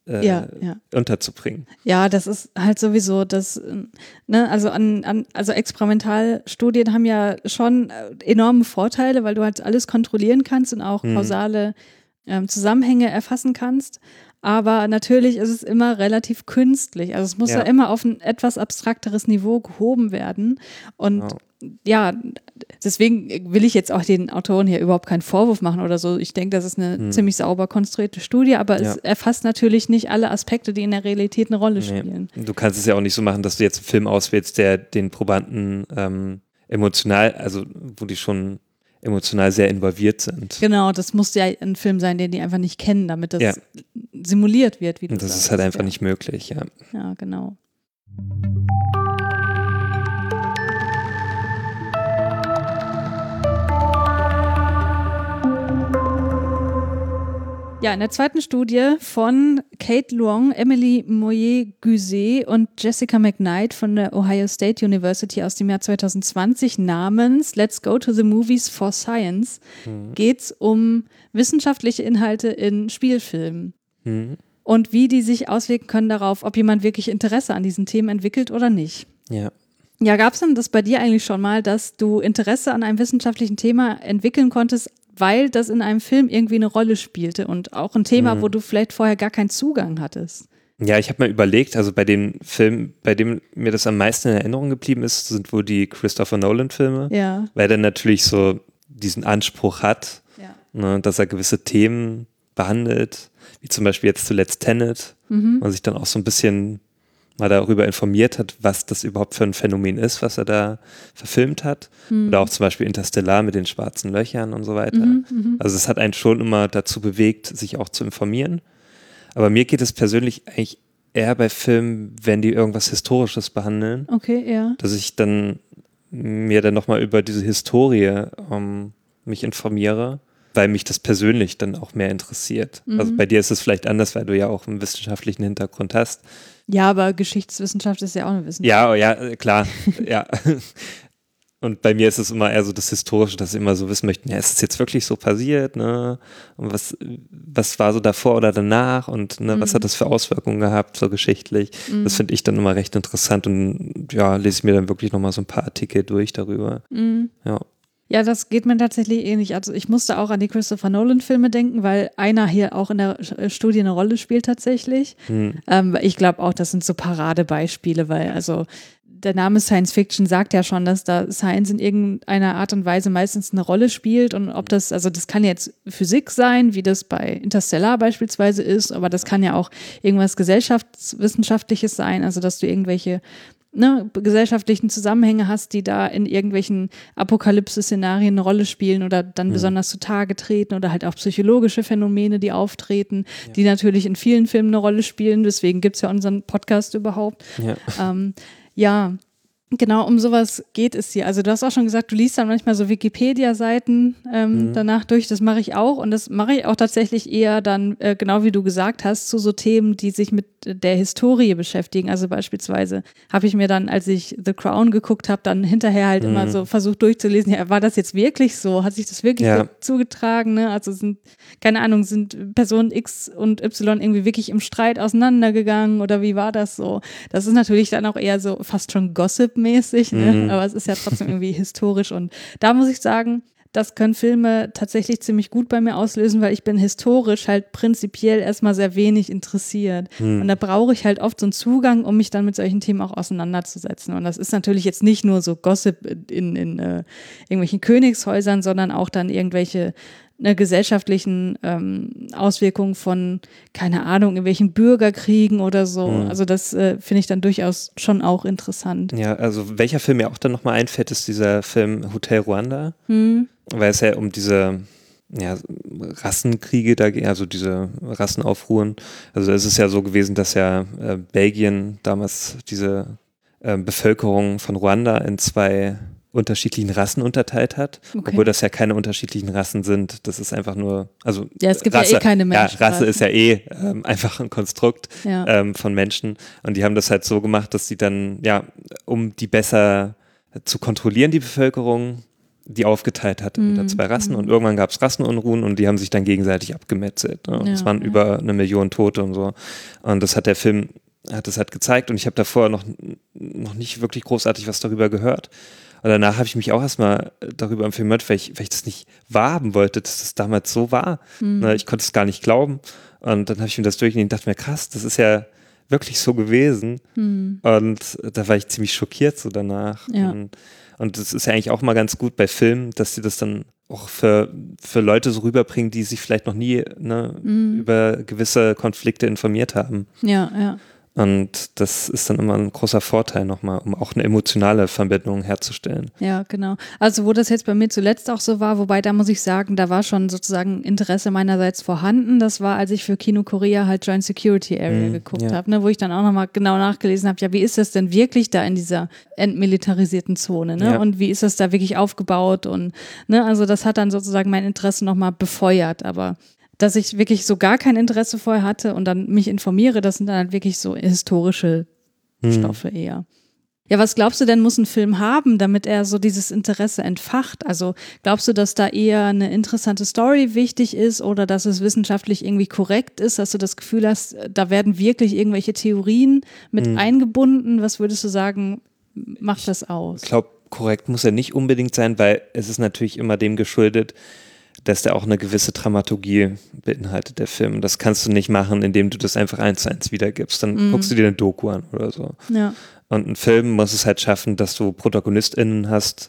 unterzubringen. Ja, das ist halt sowieso das, ne, also Experimentalstudien haben ja schon enorme Vorteile, weil du halt alles kontrollieren kannst und auch kausale Zusammenhänge erfassen kannst. Aber natürlich ist es immer relativ künstlich. Also es muss ja immer auf ein etwas abstrakteres Niveau gehoben werden. Und deswegen will ich jetzt auch den Autoren hier überhaupt keinen Vorwurf machen oder so. Ich denke, das ist eine ziemlich sauber konstruierte Studie, aber es erfasst natürlich nicht alle Aspekte, die in der Realität eine Rolle spielen. Du kannst es ja auch nicht so machen, dass du jetzt einen Film auswählst, der den Probanden emotional, also wo die schon emotional sehr involviert sind. Genau, das muss ja ein Film sein, den die einfach nicht kennen, damit das simuliert wird, wie du Und das sagst. ist halt einfach nicht möglich, ja. Ja, genau. Ja, in der zweiten Studie von Kate Luong, Emily Moyer-Guzet und Jessica McKnight von der Ohio State University aus dem Jahr 2020 namens Let's Go to the Movies for Science geht es um wissenschaftliche Inhalte in Spielfilmen und wie die sich auswirken können darauf, ob jemand wirklich Interesse an diesen Themen entwickelt oder nicht. Ja. Ja, gab es denn das bei dir eigentlich schon mal, dass du Interesse an einem wissenschaftlichen Thema entwickeln konntest, weil das in einem Film irgendwie eine Rolle spielte und auch ein Thema, wo du vielleicht vorher gar keinen Zugang hattest? Ja, ich habe mir überlegt, also bei den Filmen, bei dem mir das am meisten in Erinnerung geblieben ist, sind wohl die Christopher Nolan-Filme, weil der natürlich so diesen Anspruch hat, ne, dass er gewisse Themen behandelt, wie zum Beispiel jetzt zuletzt Tenet, und sich dann auch so ein bisschen mal darüber informiert hat, was das überhaupt für ein Phänomen ist, was er da verfilmt hat. Oder auch zum Beispiel Interstellar mit den schwarzen Löchern und so weiter. Also es hat einen schon immer dazu bewegt, sich auch zu informieren. Aber mir geht es persönlich eigentlich eher bei Filmen, wenn die irgendwas Historisches behandeln. Okay, ja. Dass ich dann mir dann nochmal über diese Historie mich informiere. weil mich das persönlich dann auch mehr interessiert. Also bei dir ist es vielleicht anders, weil du ja auch einen wissenschaftlichen Hintergrund hast. Ja, aber Geschichtswissenschaft ist ja auch eine Wissenschaft. Ja, klar, ja. Und bei mir ist es immer eher so das Historische, dass ich immer so wissen möchten, ja, ist es jetzt wirklich so passiert, ne? Und was war so davor oder danach und ne, was hat das für Auswirkungen gehabt, so geschichtlich? Das finde ich dann immer recht interessant und ja, lese ich mir dann wirklich nochmal so ein paar Artikel durch darüber. Ja. Ja, das geht mir tatsächlich ähnlich. Also ich musste auch an die Christopher Nolan-Filme denken, weil einer hier auch in der Studie eine Rolle spielt tatsächlich. Ich glaube auch, das sind so Paradebeispiele, weil also der Name Science Fiction sagt ja schon, dass da Science in irgendeiner Art und Weise meistens eine Rolle spielt und ob das, also das kann jetzt Physik sein, wie das bei Interstellar beispielsweise ist, aber das kann ja auch irgendwas Gesellschaftswissenschaftliches sein, also dass du irgendwelche gesellschaftlichen Zusammenhänge hast, die da in irgendwelchen Apokalypse-Szenarien eine Rolle spielen oder dann besonders zutage treten oder halt auch psychologische Phänomene, die auftreten, die natürlich in vielen Filmen eine Rolle spielen, deswegen gibt es ja unseren Podcast überhaupt. Ja, genau, um sowas geht es hier. Also du hast auch schon gesagt, du liest dann manchmal so Wikipedia-Seiten danach durch, das mache ich auch und das mache ich auch tatsächlich eher dann, genau wie du gesagt hast, zu so Themen, die sich mit der Historie beschäftigen. Also beispielsweise habe ich mir dann, als ich The Crown geguckt habe, dann hinterher halt immer so versucht durchzulesen, ja, war das jetzt wirklich so? Hat sich das wirklich so zugetragen? Ne? Also sind Personen X und Y irgendwie wirklich im Streit auseinandergegangen oder wie war das so? Das ist natürlich dann auch eher so fast schon Gossip-mäßig, ne? Aber es ist ja trotzdem irgendwie historisch und da muss ich sagen, das können Filme tatsächlich ziemlich gut bei mir auslösen, weil ich bin historisch halt prinzipiell erstmal sehr wenig interessiert. Und da brauche ich halt oft so einen Zugang, um mich dann mit solchen Themen auch auseinanderzusetzen. Und das ist natürlich jetzt nicht nur so Gossip in irgendwelchen Königshäusern, sondern auch dann irgendwelche gesellschaftlichen Auswirkungen von, keine Ahnung, irgendwelchen Bürgerkriegen oder so. Also das finde ich dann durchaus schon auch interessant. Ja, also welcher Film mir auch dann nochmal einfällt, ist dieser Film Hotel Rwanda, weil es ja um diese Rassenkriege da ging, also diese Rassenaufruhren. Also es ist ja so gewesen, dass ja Belgien damals diese Bevölkerung von Ruanda in 2 unterschiedlichen Rassen unterteilt hat, obwohl das ja keine unterschiedlichen Rassen sind. Das ist einfach nur, also ja, es gibt Rasse, ja keine Menschen. Ja, Rasse ist ja einfach ein Konstrukt von Menschen und die haben das halt so gemacht, dass sie dann, um die besser zu kontrollieren, die Bevölkerung, die aufgeteilt hat unter 2 Rassen und irgendwann gab es Rassenunruhen und die haben sich dann gegenseitig abgemetzelt. Ne? Es waren über 1 Million Tote und so. Und das hat der Film, hat das halt gezeigt und ich habe davor noch nicht wirklich großartig was darüber gehört. Und danach habe ich mich auch erstmal darüber informiert, weil ich das nicht wahrhaben wollte, dass das damals so war. Ne? Ich konnte es gar nicht glauben. Und dann habe ich mir das durchgelesen und dachte mir, krass, das ist ja wirklich so gewesen. Und da war ich ziemlich schockiert so danach. Ja. Und das ist ja eigentlich auch mal ganz gut bei Filmen, dass sie das dann auch für Leute so rüberbringen, die sich vielleicht noch nie über gewisse Konflikte informiert haben. Ja. Und das ist dann immer ein großer Vorteil nochmal, um auch eine emotionale Verbindung herzustellen. Ja, genau. Also wo das jetzt bei mir zuletzt auch so war, wobei da muss ich sagen, da war schon sozusagen Interesse meinerseits vorhanden. Das war, als ich für Kino Korea halt Joint Security Area geguckt habe, ne, wo ich dann auch nochmal genau nachgelesen habe, ja, wie ist das denn wirklich da in dieser entmilitarisierten Zone, ne? Und wie ist das da wirklich aufgebaut und, ne, also das hat dann sozusagen mein Interesse nochmal befeuert, aber dass ich wirklich so gar kein Interesse vorher hatte und dann mich informiere, das sind dann halt wirklich so historische Stoffe eher. Ja, was glaubst du denn, muss ein Film haben, damit er so dieses Interesse entfacht? Also glaubst du, dass da eher eine interessante Story wichtig ist oder dass es wissenschaftlich irgendwie korrekt ist, dass du das Gefühl hast, da werden wirklich irgendwelche Theorien mit eingebunden? Was würdest du sagen, macht das aus? Ich glaube, korrekt muss er nicht unbedingt sein, weil es ist natürlich immer dem geschuldet, dass der auch eine gewisse Dramaturgie beinhaltet, der Film. Das kannst du nicht machen, indem du das einfach 1:1 wiedergibst. Dann guckst du dir eine Doku an oder so. Ja. Und ein Film muss es halt schaffen, dass du ProtagonistInnen hast,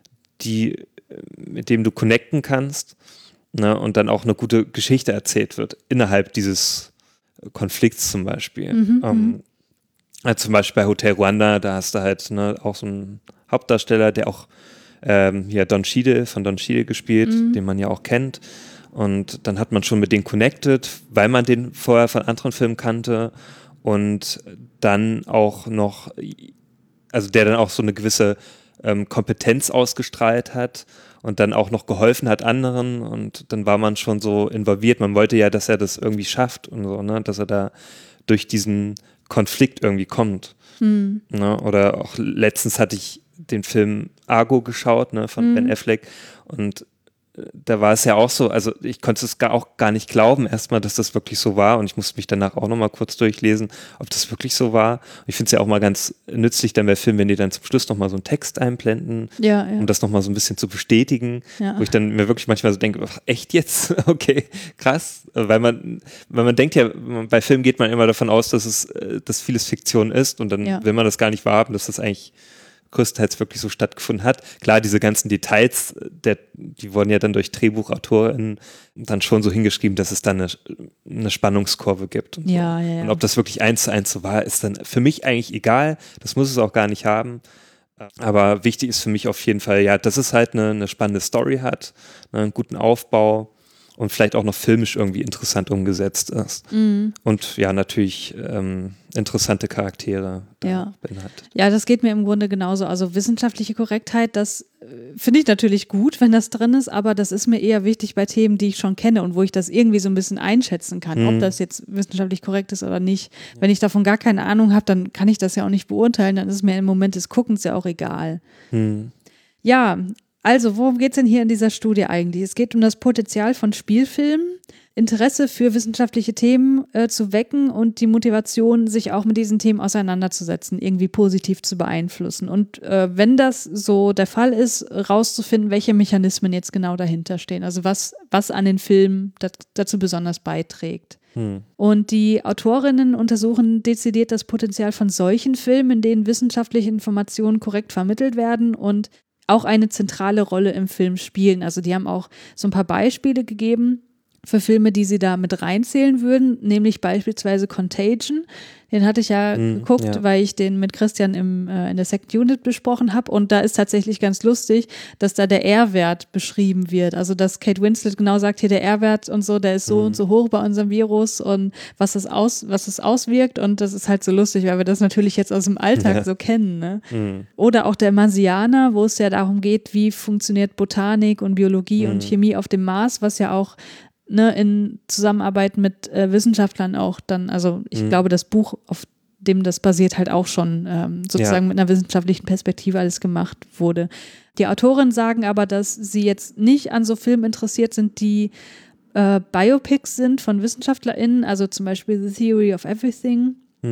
mit denen du connecten kannst, ne, und dann auch eine gute Geschichte erzählt wird, innerhalb dieses Konflikts zum Beispiel. Zum Beispiel bei Hotel Rwanda, da hast du halt auch so einen Hauptdarsteller, der auch hier Don Cheadle gespielt, den man ja auch kennt. Und dann hat man schon mit denen connected, weil man den vorher von anderen Filmen kannte und dann auch noch, also der dann auch so eine gewisse Kompetenz ausgestrahlt hat und dann auch noch geholfen hat anderen und dann war man schon so involviert. Man wollte ja, dass er das irgendwie schafft und so, ne? Dass er da durch diesen Konflikt irgendwie kommt. Ne? Oder auch letztens hatte ich den Film Argo geschaut, ne, von Ben Affleck und da war es ja auch so, also ich konnte es auch gar nicht glauben erstmal, dass das wirklich so war und ich musste mich danach auch nochmal kurz durchlesen, ob das wirklich so war. Und ich finde es ja auch mal ganz nützlich dann bei Filmen, wenn die dann zum Schluss nochmal so einen Text einblenden, um das nochmal so ein bisschen zu bestätigen, wo ich dann mir wirklich manchmal so denke, ach, echt jetzt? Okay, krass. Weil man denkt ja, bei Filmen geht man immer davon aus, dass vieles Fiktion ist und dann will man das gar nicht wahrhaben, dass das eigentlich größtenteils wirklich so stattgefunden hat. Klar, diese ganzen Details, die wurden ja dann durch DrehbuchautorInnen dann schon so hingeschrieben, dass es dann eine Spannungskurve gibt. Und, und ob das wirklich 1:1 so war, ist dann für mich eigentlich egal. Das muss es auch gar nicht haben. Aber wichtig ist für mich auf jeden Fall, ja, dass es halt eine spannende Story hat, einen guten Aufbau und vielleicht auch noch filmisch irgendwie interessant umgesetzt ist. Und ja, natürlich interessante Charaktere beinhaltet. Ja, das geht mir im Grunde genauso. Also wissenschaftliche Korrektheit, das finde ich natürlich gut, wenn das drin ist, aber das ist mir eher wichtig bei Themen, die ich schon kenne und wo ich das irgendwie so ein bisschen einschätzen kann, ob das jetzt wissenschaftlich korrekt ist oder nicht. Wenn ich davon gar keine Ahnung habe, dann kann ich das ja auch nicht beurteilen, dann ist es mir im Moment des Guckens ja auch egal. Ja, also, worum geht es denn hier in dieser Studie eigentlich? Es geht um das Potenzial von Spielfilmen, Interesse für wissenschaftliche Themen zu wecken und die Motivation, sich auch mit diesen Themen auseinanderzusetzen, irgendwie positiv zu beeinflussen. Und wenn das so der Fall ist, rauszufinden, welche Mechanismen jetzt genau dahinter stehen. Also was an den Filmen dazu besonders beiträgt. Und die Autorinnen untersuchen dezidiert das Potenzial von solchen Filmen, in denen wissenschaftliche Informationen korrekt vermittelt werden und auch eine zentrale Rolle im Film spielen. Also die haben auch so ein paar Beispiele gegeben für Filme, die sie da mit reinzählen würden, nämlich beispielsweise Contagion. Den hatte ich ja geguckt, weil ich den mit Christian in der Second Unit besprochen habe und da ist tatsächlich ganz lustig, dass da der R-Wert beschrieben wird. Also dass Kate Winslet genau sagt, hier der R-Wert und so, der ist so und so hoch bei unserem Virus und was es auswirkt und das ist halt so lustig, weil wir das natürlich jetzt aus dem Alltag so kennen. Ne? Oder auch der Marsianer, wo es ja darum geht, wie funktioniert Botanik und Biologie und Chemie auf dem Mars, was ja auch in Zusammenarbeit mit Wissenschaftlern auch dann, also ich glaube, das Buch, auf dem das basiert, halt auch schon sozusagen mit einer wissenschaftlichen Perspektive alles gemacht wurde. Die Autoren sagen aber, dass sie jetzt nicht an so Filmen interessiert sind, die Biopics sind von WissenschaftlerInnen, also zum Beispiel The Theory of Everything.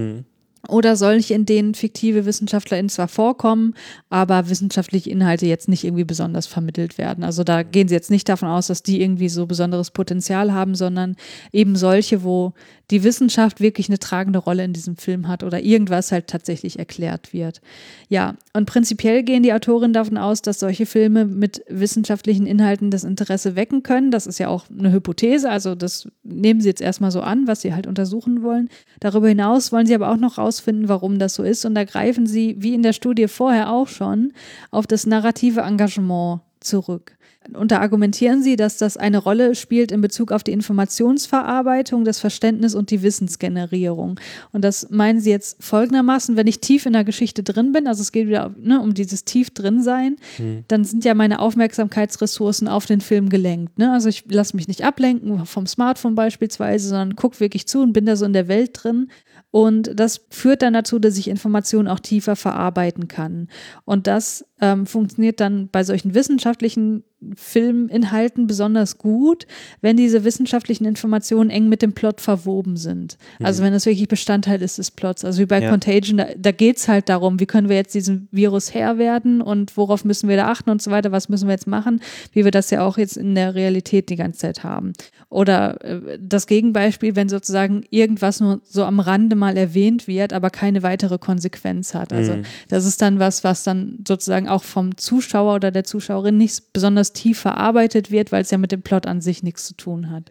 Oder solche, in denen fiktive WissenschaftlerInnen zwar vorkommen, aber wissenschaftliche Inhalte jetzt nicht irgendwie besonders vermittelt werden. Also da gehen sie jetzt nicht davon aus, dass die irgendwie so besonderes Potenzial haben, sondern eben solche, wo die Wissenschaft wirklich eine tragende Rolle in diesem Film hat oder irgendwas halt tatsächlich erklärt wird. Ja, und prinzipiell gehen die Autorinnen davon aus, dass solche Filme mit wissenschaftlichen Inhalten das Interesse wecken können. Das ist ja auch eine Hypothese, also das nehmen sie jetzt erstmal so an, was sie halt untersuchen wollen. Darüber hinaus wollen sie aber auch noch rausfinden, warum das so ist und da greifen sie, wie in der Studie vorher auch schon, auf das narrative Engagement zurück. Und da argumentieren sie, dass das eine Rolle spielt in Bezug auf die Informationsverarbeitung, das Verständnis und die Wissensgenerierung. Und das meinen sie jetzt folgendermaßen, wenn ich tief in der Geschichte drin bin, also es geht wieder um dieses tief drin sein, dann sind ja meine Aufmerksamkeitsressourcen auf den Film gelenkt. Ne? Also ich lasse mich nicht ablenken vom Smartphone beispielsweise, sondern gucke wirklich zu und bin da so in der Welt drin. Und das führt dann dazu, dass ich Informationen auch tiefer verarbeiten kann. Und das funktioniert dann bei solchen wissenschaftlichen Filminhalten besonders gut, wenn diese wissenschaftlichen Informationen eng mit dem Plot verwoben sind. Also wenn das wirklich Bestandteil ist des Plots. Also wie bei Contagion, da geht es halt darum, wie können wir jetzt diesem Virus Herr werden und worauf müssen wir da achten und so weiter, was müssen wir jetzt machen, wie wir das ja auch jetzt in der Realität die ganze Zeit haben. Oder das Gegenbeispiel, wenn sozusagen irgendwas nur so am Rande mal erwähnt wird, aber keine weitere Konsequenz hat. Also das ist dann was dann sozusagen auch vom Zuschauer oder der Zuschauerin nicht besonders tief verarbeitet wird, weil es ja mit dem Plot an sich nichts zu tun hat.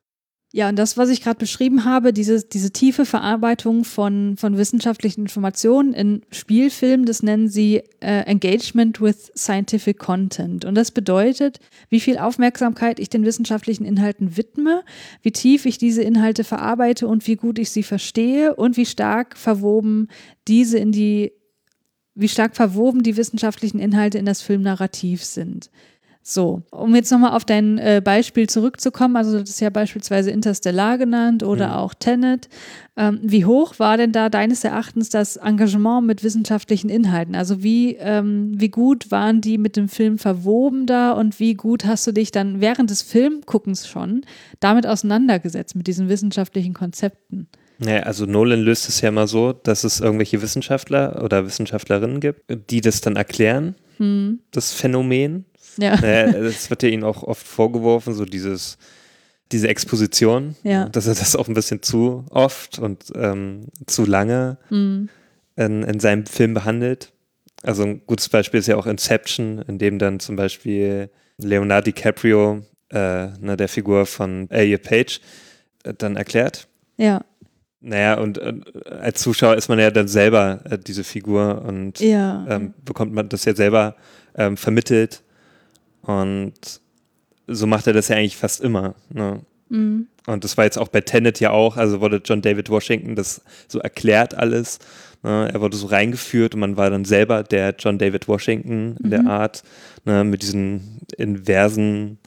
Ja, und das, was ich gerade beschrieben habe, diese tiefe Verarbeitung von wissenschaftlichen Informationen in Spielfilmen, das nennen sie Engagement with Scientific Content. Und das bedeutet, wie viel Aufmerksamkeit ich den wissenschaftlichen Inhalten widme, wie tief ich diese Inhalte verarbeite und wie gut ich sie verstehe und wie stark verwoben diese in die wie stark verwoben die wissenschaftlichen Inhalte in das Filmnarrativ sind. So, um jetzt nochmal auf dein Beispiel zurückzukommen, also das ist ja beispielsweise Interstellar genannt oder auch Tenet. Wie hoch war denn da deines Erachtens das Engagement mit wissenschaftlichen Inhalten? Also wie gut waren die mit dem Film verwoben da und wie gut hast du dich dann während des Filmguckens schon damit auseinandergesetzt mit diesen wissenschaftlichen Konzepten? Naja, also Nolan löst es ja immer so, dass es irgendwelche Wissenschaftler oder Wissenschaftlerinnen gibt, die das dann erklären, das Phänomen. Ja. Naja, das wird ja ihnen auch oft vorgeworfen, so diese Exposition, dass er das auch ein bisschen zu oft und zu lange in seinem Film behandelt. Also ein gutes Beispiel ist ja auch Inception, in dem dann zum Beispiel Leonardo DiCaprio, der Figur von Elliot Page, dann erklärt. Ja. Naja, und als Zuschauer ist man ja dann selber diese Figur und bekommt man das ja selber vermittelt. Und so macht er das ja eigentlich fast immer. Ne? Und das war jetzt auch bei Tenet ja auch, also wurde John David Washington das so erklärt alles. Ne? Er wurde so reingeführt und man war dann selber der John David Washington in der Art, ne? Mit diesen inversen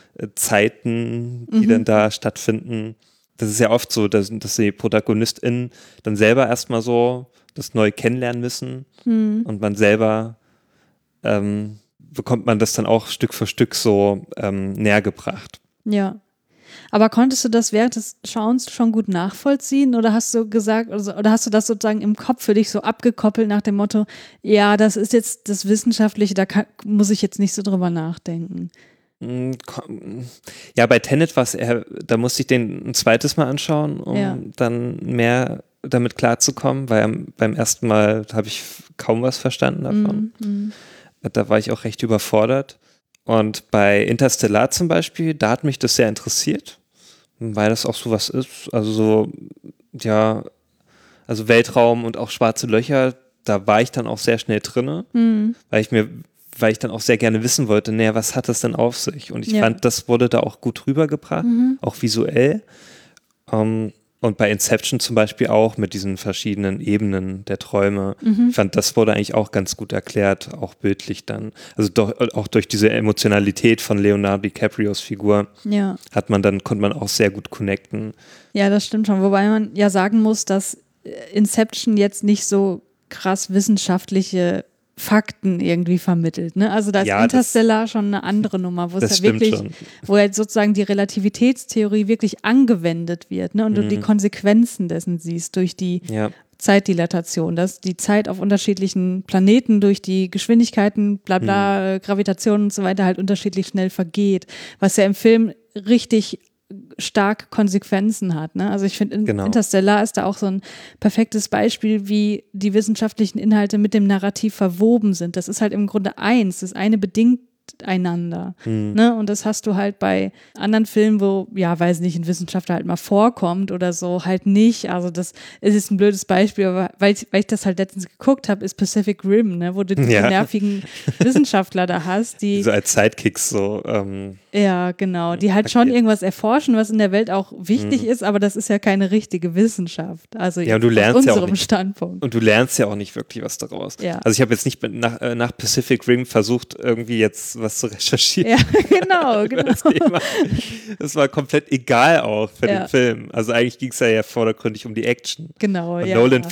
Zeiten, die dann da stattfinden. Das ist ja oft so, dass die ProtagonistInnen dann selber erstmal so das neu kennenlernen müssen und man selber bekommt man das dann auch Stück für Stück so näher gebracht. Ja. Aber konntest du das während des Schauens schon gut nachvollziehen oder hast du gesagt, oder hast du das sozusagen im Kopf für dich so abgekoppelt nach dem Motto, ja, das ist jetzt das Wissenschaftliche, muss ich jetzt nicht so drüber nachdenken? Ja, bei Tenet war es eher, da musste ich den ein zweites Mal anschauen, um dann mehr damit klarzukommen, weil beim ersten Mal habe ich kaum was verstanden davon. Da war ich auch recht überfordert. Und bei Interstellar zum Beispiel, da hat mich das sehr interessiert, weil das auch sowas ist. Also so, ja, also Weltraum und auch schwarze Löcher, da war ich dann auch sehr schnell drinne, weil ich dann auch sehr gerne wissen wollte, naja, was hat das denn auf sich? Und ich fand, das wurde da auch gut rübergebracht, auch visuell. Und bei Inception zum Beispiel auch mit diesen verschiedenen Ebenen der Träume. Ich fand, das wurde eigentlich auch ganz gut erklärt, auch bildlich dann. Also auch durch diese Emotionalität von Leonardo DiCaprios Figur konnte man auch sehr gut connecten. Ja, das stimmt schon. Wobei man ja sagen muss, dass Inception jetzt nicht so krass wissenschaftliche Fakten irgendwie vermittelt. Ne? Also da ist Interstellar schon eine andere Nummer, wo es ja wirklich, wo halt sozusagen die Relativitätstheorie wirklich angewendet wird, ne? Und du die Konsequenzen dessen siehst durch die Zeitdilatation, dass die Zeit auf unterschiedlichen Planeten durch die Geschwindigkeiten, bla bla, Gravitation und so weiter halt unterschiedlich schnell vergeht, was ja im Film richtig stark Konsequenzen hat. Ne? Also ich finde, Interstellar ist da auch so ein perfektes Beispiel, wie die wissenschaftlichen Inhalte mit dem Narrativ verwoben sind. Das ist halt im Grunde eins. Das eine bedingt einander. Ne? Und das hast du halt bei anderen Filmen, wo, ja, weiß nicht, ein Wissenschaftler halt mal vorkommt oder so, halt nicht. Also das ist jetzt ein blödes Beispiel, aber weil ich das halt letztens geguckt habe, ist Pacific Rim, ne? Wo du diese nervigen Wissenschaftler da hast, die so als Sidekicks so ja, genau, die halt schon irgendwas erforschen, was in der Welt auch wichtig ist, aber das ist ja keine richtige Wissenschaft. Also ja, und du lernst aus unserem ja auch nicht, Standpunkt. Und du lernst ja auch nicht wirklich was daraus. Ja. Also ich habe jetzt nicht nach Pacific Rim versucht, irgendwie jetzt was zu recherchieren. Ja, genau. Das Thema. Das war komplett egal auch für den Film. Also eigentlich ging es ja vordergründig um die Action. Genau, und Nolan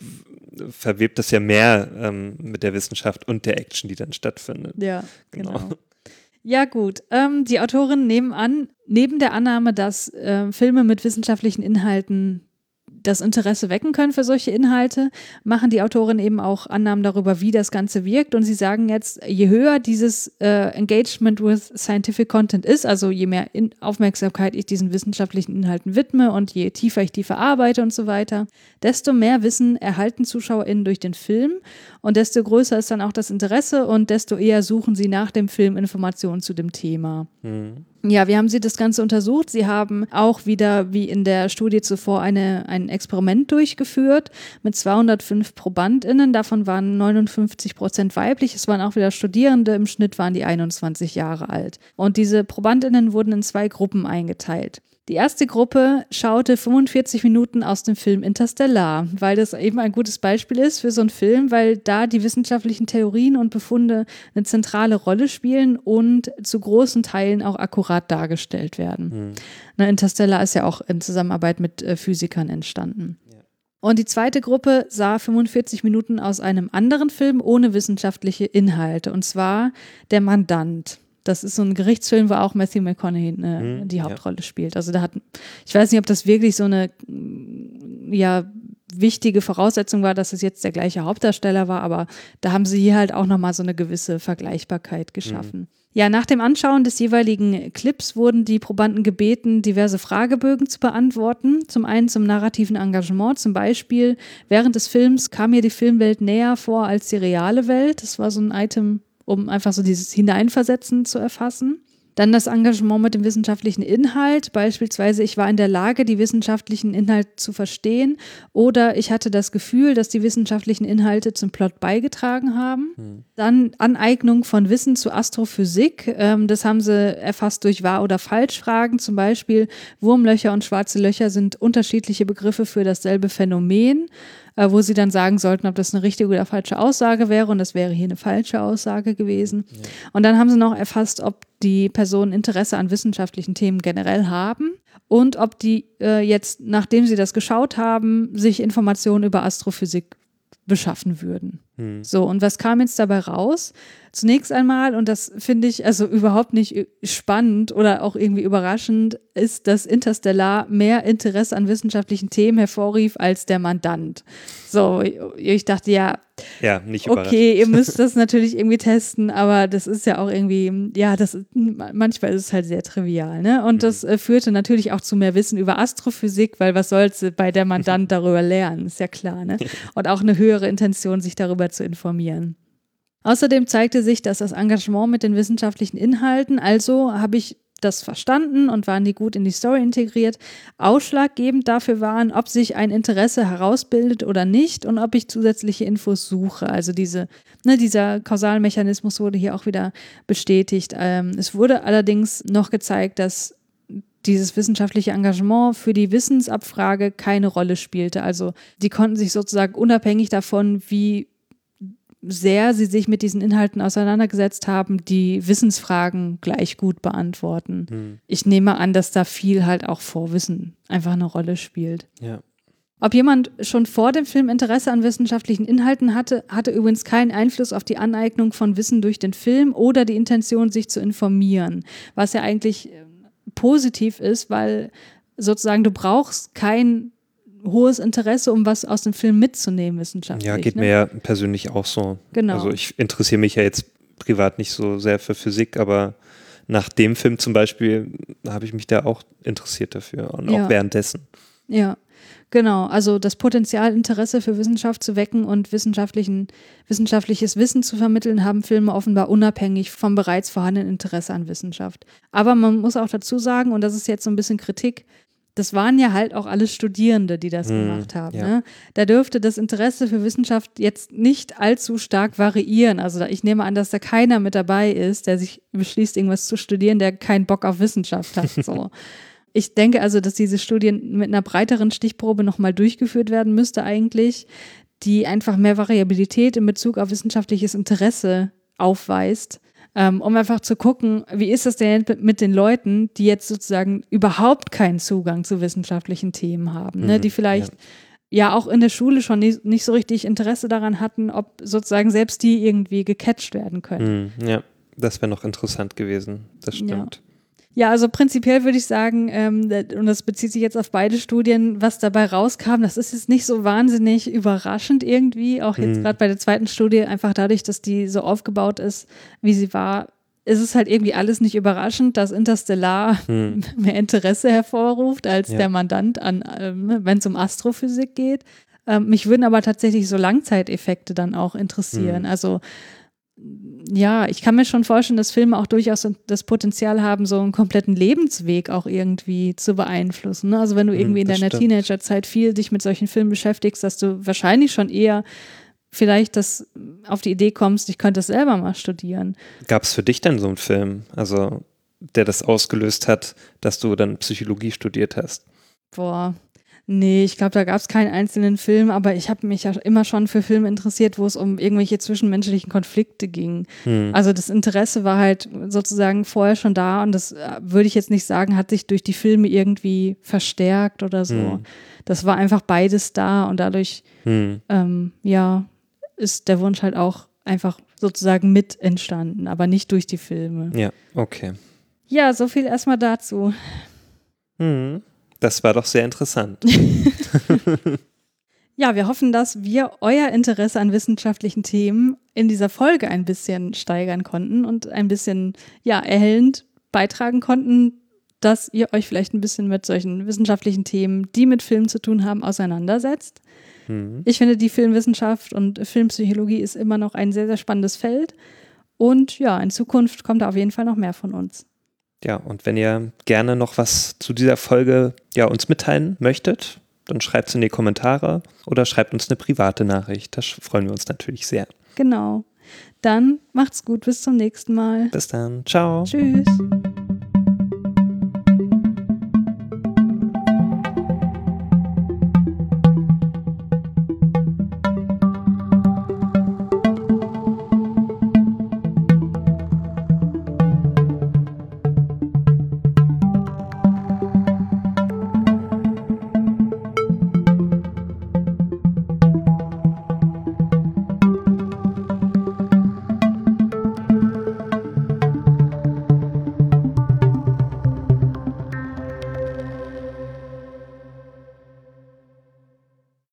verwebt das ja mehr mit der Wissenschaft und der Action, die dann stattfindet. Ja, genau. Ja gut, die Autoren nehmen an, neben der Annahme, dass Filme mit wissenschaftlichen Inhalten das Interesse wecken können für solche Inhalte, machen die Autoren eben auch Annahmen darüber, wie das Ganze wirkt. Und sie sagen jetzt, je höher dieses Engagement with Scientific Content ist, also je mehr Aufmerksamkeit ich diesen wissenschaftlichen Inhalten widme und je tiefer ich die verarbeite und so weiter, desto mehr Wissen erhalten ZuschauerInnen durch den Film und desto größer ist dann auch das Interesse und desto eher suchen sie nach dem Film Informationen zu dem Thema. Ja, wie haben Sie das Ganze untersucht? Sie haben auch wieder, wie in der Studie zuvor, ein Experiment durchgeführt mit 205 ProbandInnen. Davon waren 59% weiblich. Es waren auch wieder Studierende. Im Schnitt waren die 21 Jahre alt. Und diese ProbandInnen wurden in 2 Gruppen eingeteilt. Die erste Gruppe schaute 45 Minuten aus dem Film Interstellar, weil das eben ein gutes Beispiel ist für so einen Film, weil da die wissenschaftlichen Theorien und Befunde eine zentrale Rolle spielen und zu großen Teilen auch akkurat dargestellt werden. Interstellar ist ja auch in Zusammenarbeit mit Physikern entstanden. Und die zweite Gruppe sah 45 Minuten aus einem anderen Film ohne wissenschaftliche Inhalte, und zwar Der Mandant. Das ist so ein Gerichtsfilm, wo auch Matthew McConaughey die Hauptrolle spielt. Also ich weiß nicht, ob das wirklich so eine wichtige Voraussetzung war, dass es jetzt der gleiche Hauptdarsteller war, aber da haben sie hier halt auch nochmal so eine gewisse Vergleichbarkeit geschaffen. Ja, nach dem Anschauen des jeweiligen Clips wurden die Probanden gebeten, diverse Fragebögen zu beantworten. Zum einen zum narrativen Engagement, zum Beispiel während des Films kam mir die Filmwelt näher vor als die reale Welt. Das war so ein Item, um einfach so dieses Hineinversetzen zu erfassen. Dann das Engagement mit dem wissenschaftlichen Inhalt, beispielsweise ich war in der Lage, die wissenschaftlichen Inhalte zu verstehen, oder ich hatte das Gefühl, dass die wissenschaftlichen Inhalte zum Plot beigetragen haben. Dann Aneignung von Wissen zu Astrophysik, das haben sie erfasst durch Wahr- oder Falschfragen, zum Beispiel Wurmlöcher und schwarze Löcher sind unterschiedliche Begriffe für dasselbe Phänomen, wo sie dann sagen sollten, ob das eine richtige oder falsche Aussage wäre, und das wäre hier eine falsche Aussage gewesen. Ja. Und dann haben sie noch erfasst, ob die Personen Interesse an wissenschaftlichen Themen generell haben und ob die jetzt, nachdem sie das geschaut haben, sich Informationen über Astrophysik beschaffen würden. So, und was kam jetzt dabei raus? Zunächst einmal, und das finde ich also überhaupt nicht spannend oder auch irgendwie überraschend, ist, dass Interstellar mehr Interesse an wissenschaftlichen Themen hervorrief als Der Mandant. So, ich dachte nicht überraschend. Okay, ihr müsst das natürlich irgendwie testen, aber das ist ja auch irgendwie, manchmal ist es halt sehr trivial, ne? Und das führte natürlich auch zu mehr Wissen über Astrophysik, weil was sollst du bei Der Mandant darüber lernen, ist ja klar, ne? Und auch eine höhere Intention, sich darüber zu informieren. Außerdem zeigte sich, dass das Engagement mit den wissenschaftlichen Inhalten, also habe ich das verstanden und waren die gut in die Story integriert, ausschlaggebend dafür waren, ob sich ein Interesse herausbildet oder nicht und ob ich zusätzliche Infos suche. Also dieser Kausalmechanismus wurde hier auch wieder bestätigt. Es wurde allerdings noch gezeigt, dass dieses wissenschaftliche Engagement für die Wissensabfrage keine Rolle spielte. Also die konnten sich sozusagen unabhängig davon, wie sehr sie sich mit diesen Inhalten auseinandergesetzt haben, die Wissensfragen gleich gut beantworten. Ich nehme an, dass da viel halt auch Vorwissen einfach eine Rolle spielt. Ja. Ob jemand schon vor dem Film Interesse an wissenschaftlichen Inhalten hatte übrigens keinen Einfluss auf die Aneignung von Wissen durch den Film oder die Intention, sich zu informieren, was ja eigentlich positiv ist, weil sozusagen du brauchst kein hohes Interesse, um was aus dem Film mitzunehmen wissenschaftlich. Ja, geht mir ja persönlich auch so. Genau. Also ich interessiere mich ja jetzt privat nicht so sehr für Physik, aber nach dem Film zum Beispiel habe ich mich da auch interessiert dafür und auch währenddessen. Ja, genau. Also das Potenzial, Interesse für Wissenschaft zu wecken und wissenschaftliches Wissen zu vermitteln, haben Filme offenbar unabhängig vom bereits vorhandenen Interesse an Wissenschaft. Aber man muss auch dazu sagen, und das ist jetzt so ein bisschen Kritik, das waren ja halt auch alles Studierende, die das gemacht haben. Ja. Ne? Da dürfte das Interesse für Wissenschaft jetzt nicht allzu stark variieren. Also ich nehme an, dass da keiner mit dabei ist, der sich beschließt, irgendwas zu studieren, der keinen Bock auf Wissenschaft hat. So. Ich denke also, dass diese Studien mit einer breiteren Stichprobe nochmal durchgeführt werden müsste eigentlich, die einfach mehr Variabilität in Bezug auf wissenschaftliches Interesse aufweist. Um einfach zu gucken, wie ist das denn mit den Leuten, die jetzt sozusagen überhaupt keinen Zugang zu wissenschaftlichen Themen haben, ne? Die vielleicht ja auch in der Schule schon nicht so richtig Interesse daran hatten, ob sozusagen selbst die irgendwie gecatcht werden können. Ja, das wäre noch interessant gewesen, das stimmt. Ja, also prinzipiell würde ich sagen, und das bezieht sich jetzt auf beide Studien, was dabei rauskam, das ist jetzt nicht so wahnsinnig überraschend irgendwie, auch jetzt gerade bei der zweiten Studie, einfach dadurch, dass die so aufgebaut ist, wie sie war, ist es halt irgendwie alles nicht überraschend, dass Interstellar mehr Interesse hervorruft als der Mandant, wenn es um Astrophysik geht. Mich würden aber tatsächlich so Langzeiteffekte dann auch interessieren. Also ja, ich kann mir schon vorstellen, dass Filme auch durchaus das Potenzial haben, so einen kompletten Lebensweg auch irgendwie zu beeinflussen. Ne? Also wenn du irgendwie in deiner Teenagerzeit viel dich mit solchen Filmen beschäftigst, dass du wahrscheinlich schon eher vielleicht auf die Idee kommst, ich könnte das selber mal studieren. Gab es für dich denn so einen Film? Also der das ausgelöst hat, dass du dann Psychologie studiert hast? Boah, nee, ich glaube, da gab es keinen einzelnen Film, aber ich habe mich ja immer schon für Filme interessiert, wo es um irgendwelche zwischenmenschlichen Konflikte ging. Also das Interesse war halt sozusagen vorher schon da und das würde ich jetzt nicht sagen, hat sich durch die Filme irgendwie verstärkt oder so. Das war einfach beides da und dadurch, ist der Wunsch halt auch einfach sozusagen mit entstanden, aber nicht durch die Filme. Ja, okay. Ja, so viel erstmal dazu. Das war doch sehr interessant. Ja, wir hoffen, dass wir euer Interesse an wissenschaftlichen Themen in dieser Folge ein bisschen steigern konnten und ein bisschen, erhellend beitragen konnten, dass ihr euch vielleicht ein bisschen mit solchen wissenschaftlichen Themen, die mit Film zu tun haben, auseinandersetzt. Ich finde, die Filmwissenschaft und Filmpsychologie ist immer noch ein sehr, sehr spannendes Feld. Und ja, in Zukunft kommt da auf jeden Fall noch mehr von uns. Ja, und wenn ihr gerne noch was zu dieser Folge uns mitteilen möchtet, dann schreibt es in die Kommentare oder schreibt uns eine private Nachricht. Da freuen wir uns natürlich sehr. Genau. Dann macht's gut, bis zum nächsten Mal. Bis dann. Ciao. Tschüss.